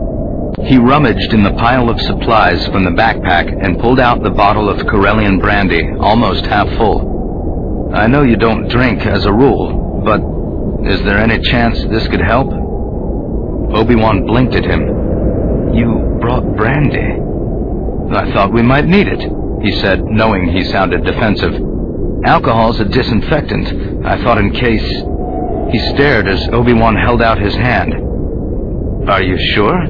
He rummaged in the pile of supplies from the backpack and pulled out the bottle of Corellian brandy, almost half full. I know you don't drink as a rule, but is there any chance this could help? Obi-Wan blinked at him. You brought brandy. I thought we might need it, he said, knowing he sounded defensive. Alcohol's a disinfectant. I thought in case... He stared as Obi-Wan held out his hand. Are you sure?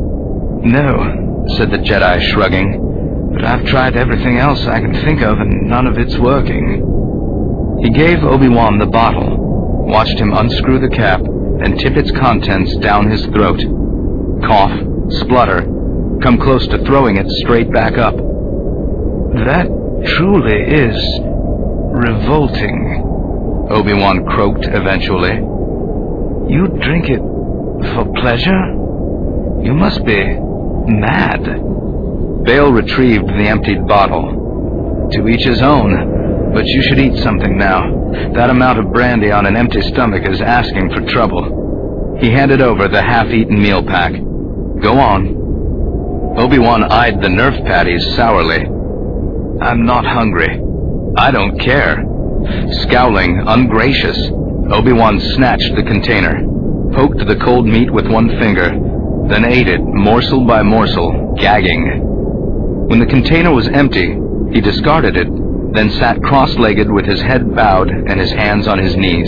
No, said the Jedi, shrugging. But I've tried everything else I can think of, and none of it's working. He gave Obi-Wan the bottle, watched him unscrew the cap, and tip its contents down his throat. Cough, splutter, come close to throwing it straight back up. That truly is revolting, Obi-Wan croaked eventually. You drink it for pleasure? You must be mad. Bail retrieved the emptied bottle. To each his own, but you should eat something now. That amount of brandy on an empty stomach is asking for trouble. He handed over the half-eaten meal pack. Go on. Obi-Wan eyed the Nerf patties sourly. I'm not hungry. I don't care. Scowling, ungracious, Obi-Wan snatched the container, poked the cold meat with one finger, then ate it morsel by morsel, gagging. When the container was empty, he discarded it, then sat cross-legged with his head bowed and his hands on his knees.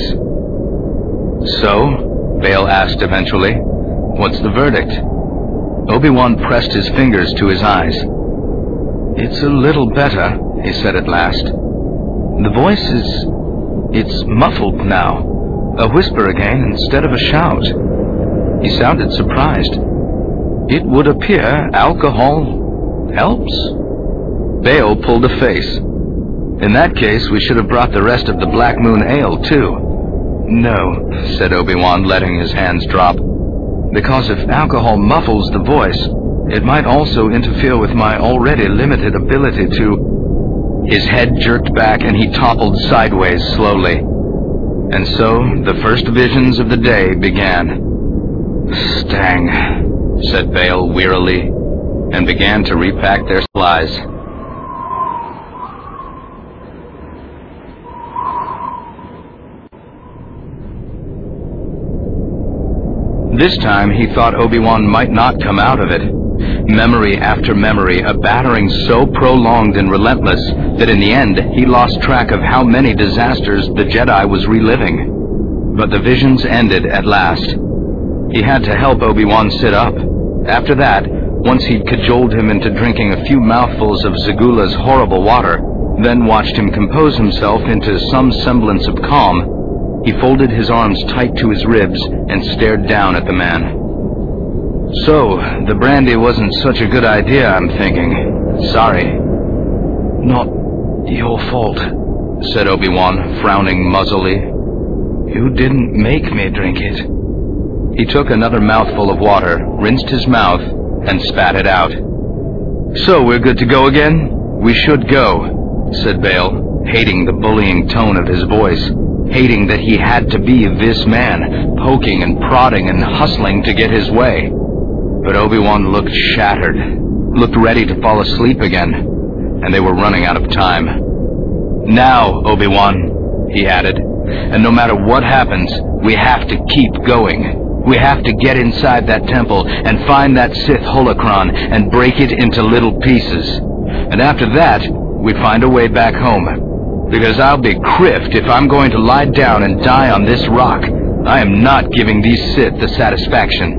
So, Bail asked eventually, what's the verdict? Obi-Wan pressed his fingers to his eyes. It's a little better, he said at last. The voice is... it's muffled now. A whisper again instead of a shout. He sounded surprised. It would appear alcohol helps. Bail pulled a face. In that case, we should have brought the rest of the Black Moon Ale, too. No, said Obi-Wan, letting his hands drop. Because if alcohol muffles the voice, It might also interfere with my already limited ability to... His head jerked back and he toppled sideways slowly. And so the first visions of the day began. "Stang," said Bale wearily, and began to repack their supplies. This time he thought Obi-Wan might not come out of it. Memory after memory, a battering so prolonged and relentless that in the end he lost track of how many disasters the Jedi was reliving. But the visions ended at last. He had to help Obi-Wan sit up. After that, once he'd cajoled him into drinking a few mouthfuls of Zagula's horrible water, then watched him compose himself into some semblance of calm, he folded his arms tight to his ribs and stared down at the man. "So, the brandy wasn't such a good idea, I'm thinking. Sorry." "Not your fault," said Obi-Wan, frowning muzzily. "You didn't make me drink it." He took another mouthful of water, rinsed his mouth, and spat it out. "So we're good to go again? We should go," said Bale, hating the bullying tone of his voice, hating that he had to be this man, poking and prodding and hustling to get his way. But Obi-Wan looked shattered, looked ready to fall asleep again, and they were running out of time. "Now, Obi-Wan," he added, "and no matter what happens, we have to keep going. We have to get inside that temple and find that Sith holocron and break it into little pieces. And after that, we find a way back home. Because I'll be criffed if I'm going to lie down and die on this rock. I am not giving these Sith the satisfaction."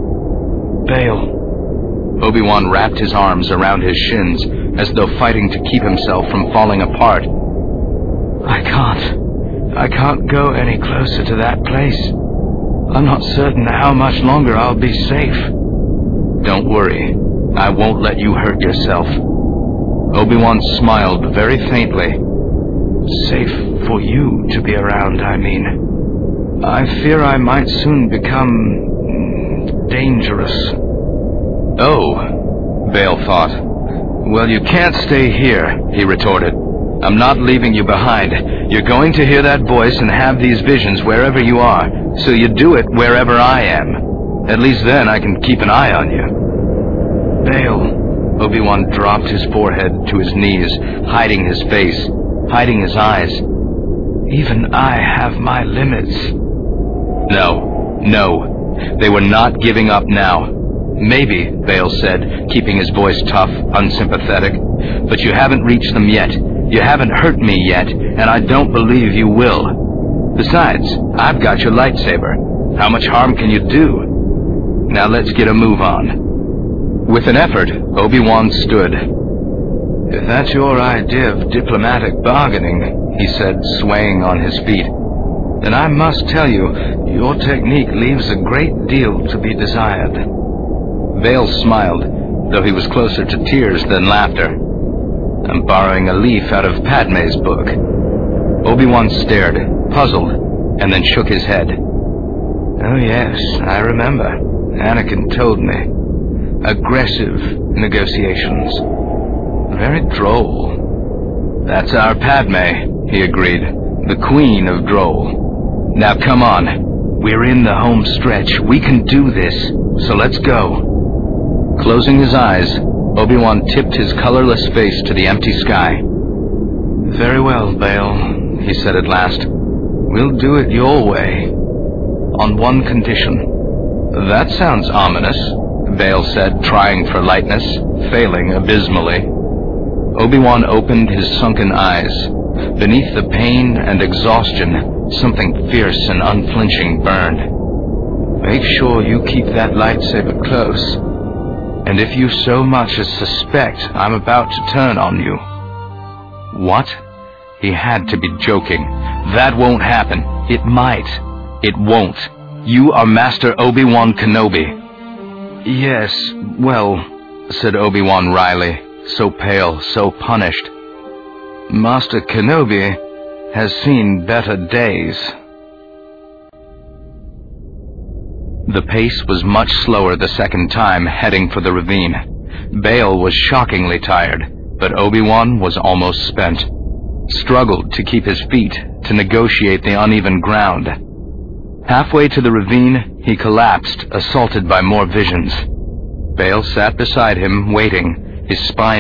"Bale." Obi-Wan wrapped his arms around his shins, as though fighting to keep himself from falling apart. "I can't. I can't go any closer to that place. I'm not certain how much longer I'll be safe." "Don't worry. I won't let you hurt yourself." Obi-Wan smiled very faintly. "Safe for you to be around, I mean. I fear I might soon become... dangerous." "Oh," Bale thought. "Well, you can't stay here," he retorted. "I'm not leaving you behind. You're going to hear that voice and have these visions wherever you are, so you do it wherever I am. At least then I can keep an eye on you." "Bale." Obi-Wan dropped his forehead to his knees, hiding his face, hiding his eyes. "Even I have my limits." No, no. They were not giving up now. "Maybe," Bale said, keeping his voice tough, unsympathetic, "but you haven't reached them yet. You haven't hurt me yet, and I don't believe you will. Besides, I've got your lightsaber. How much harm can you do? Now let's get a move on." With an effort, Obi-Wan stood. "If that's your idea of diplomatic bargaining," he said, swaying on his feet, "then I must tell you, your technique leaves a great deal to be desired." Bale smiled, though he was closer to tears than laughter. "I'm borrowing a leaf out of Padme's book." Obi-Wan stared, puzzled, and then shook his head. "Oh yes, I remember. Anakin told me. Aggressive negotiations. Very droll." "That's our Padme," he agreed. "The queen of droll. Now come on. We're in the home stretch. We can do this, so let's go." Closing his eyes, Obi-Wan tipped his colorless face to the empty sky. "Very well, Bale," he said at last. "We'll do it your way. On one condition." "That sounds ominous," Bale said, trying for lightness, failing abysmally. Obi-Wan opened his sunken eyes. Beneath the pain and exhaustion, something fierce and unflinching burned. "Make sure you keep that lightsaber close. And if you so much as suspect I'm about to turn on you..." What? He had to be joking. "That won't happen." "It might." "It won't. You are Master Obi-Wan Kenobi." "Yes, well," said Obi-Wan wryly, so pale, so punished. "Master Kenobi has seen better days." The pace was much slower the second time, heading for the ravine. Bail was shockingly tired, but Obi-Wan was almost spent. Struggled to keep his feet, to negotiate the uneven ground. Halfway to the ravine, he collapsed, assaulted by more visions. Bail sat beside him, waiting, his spine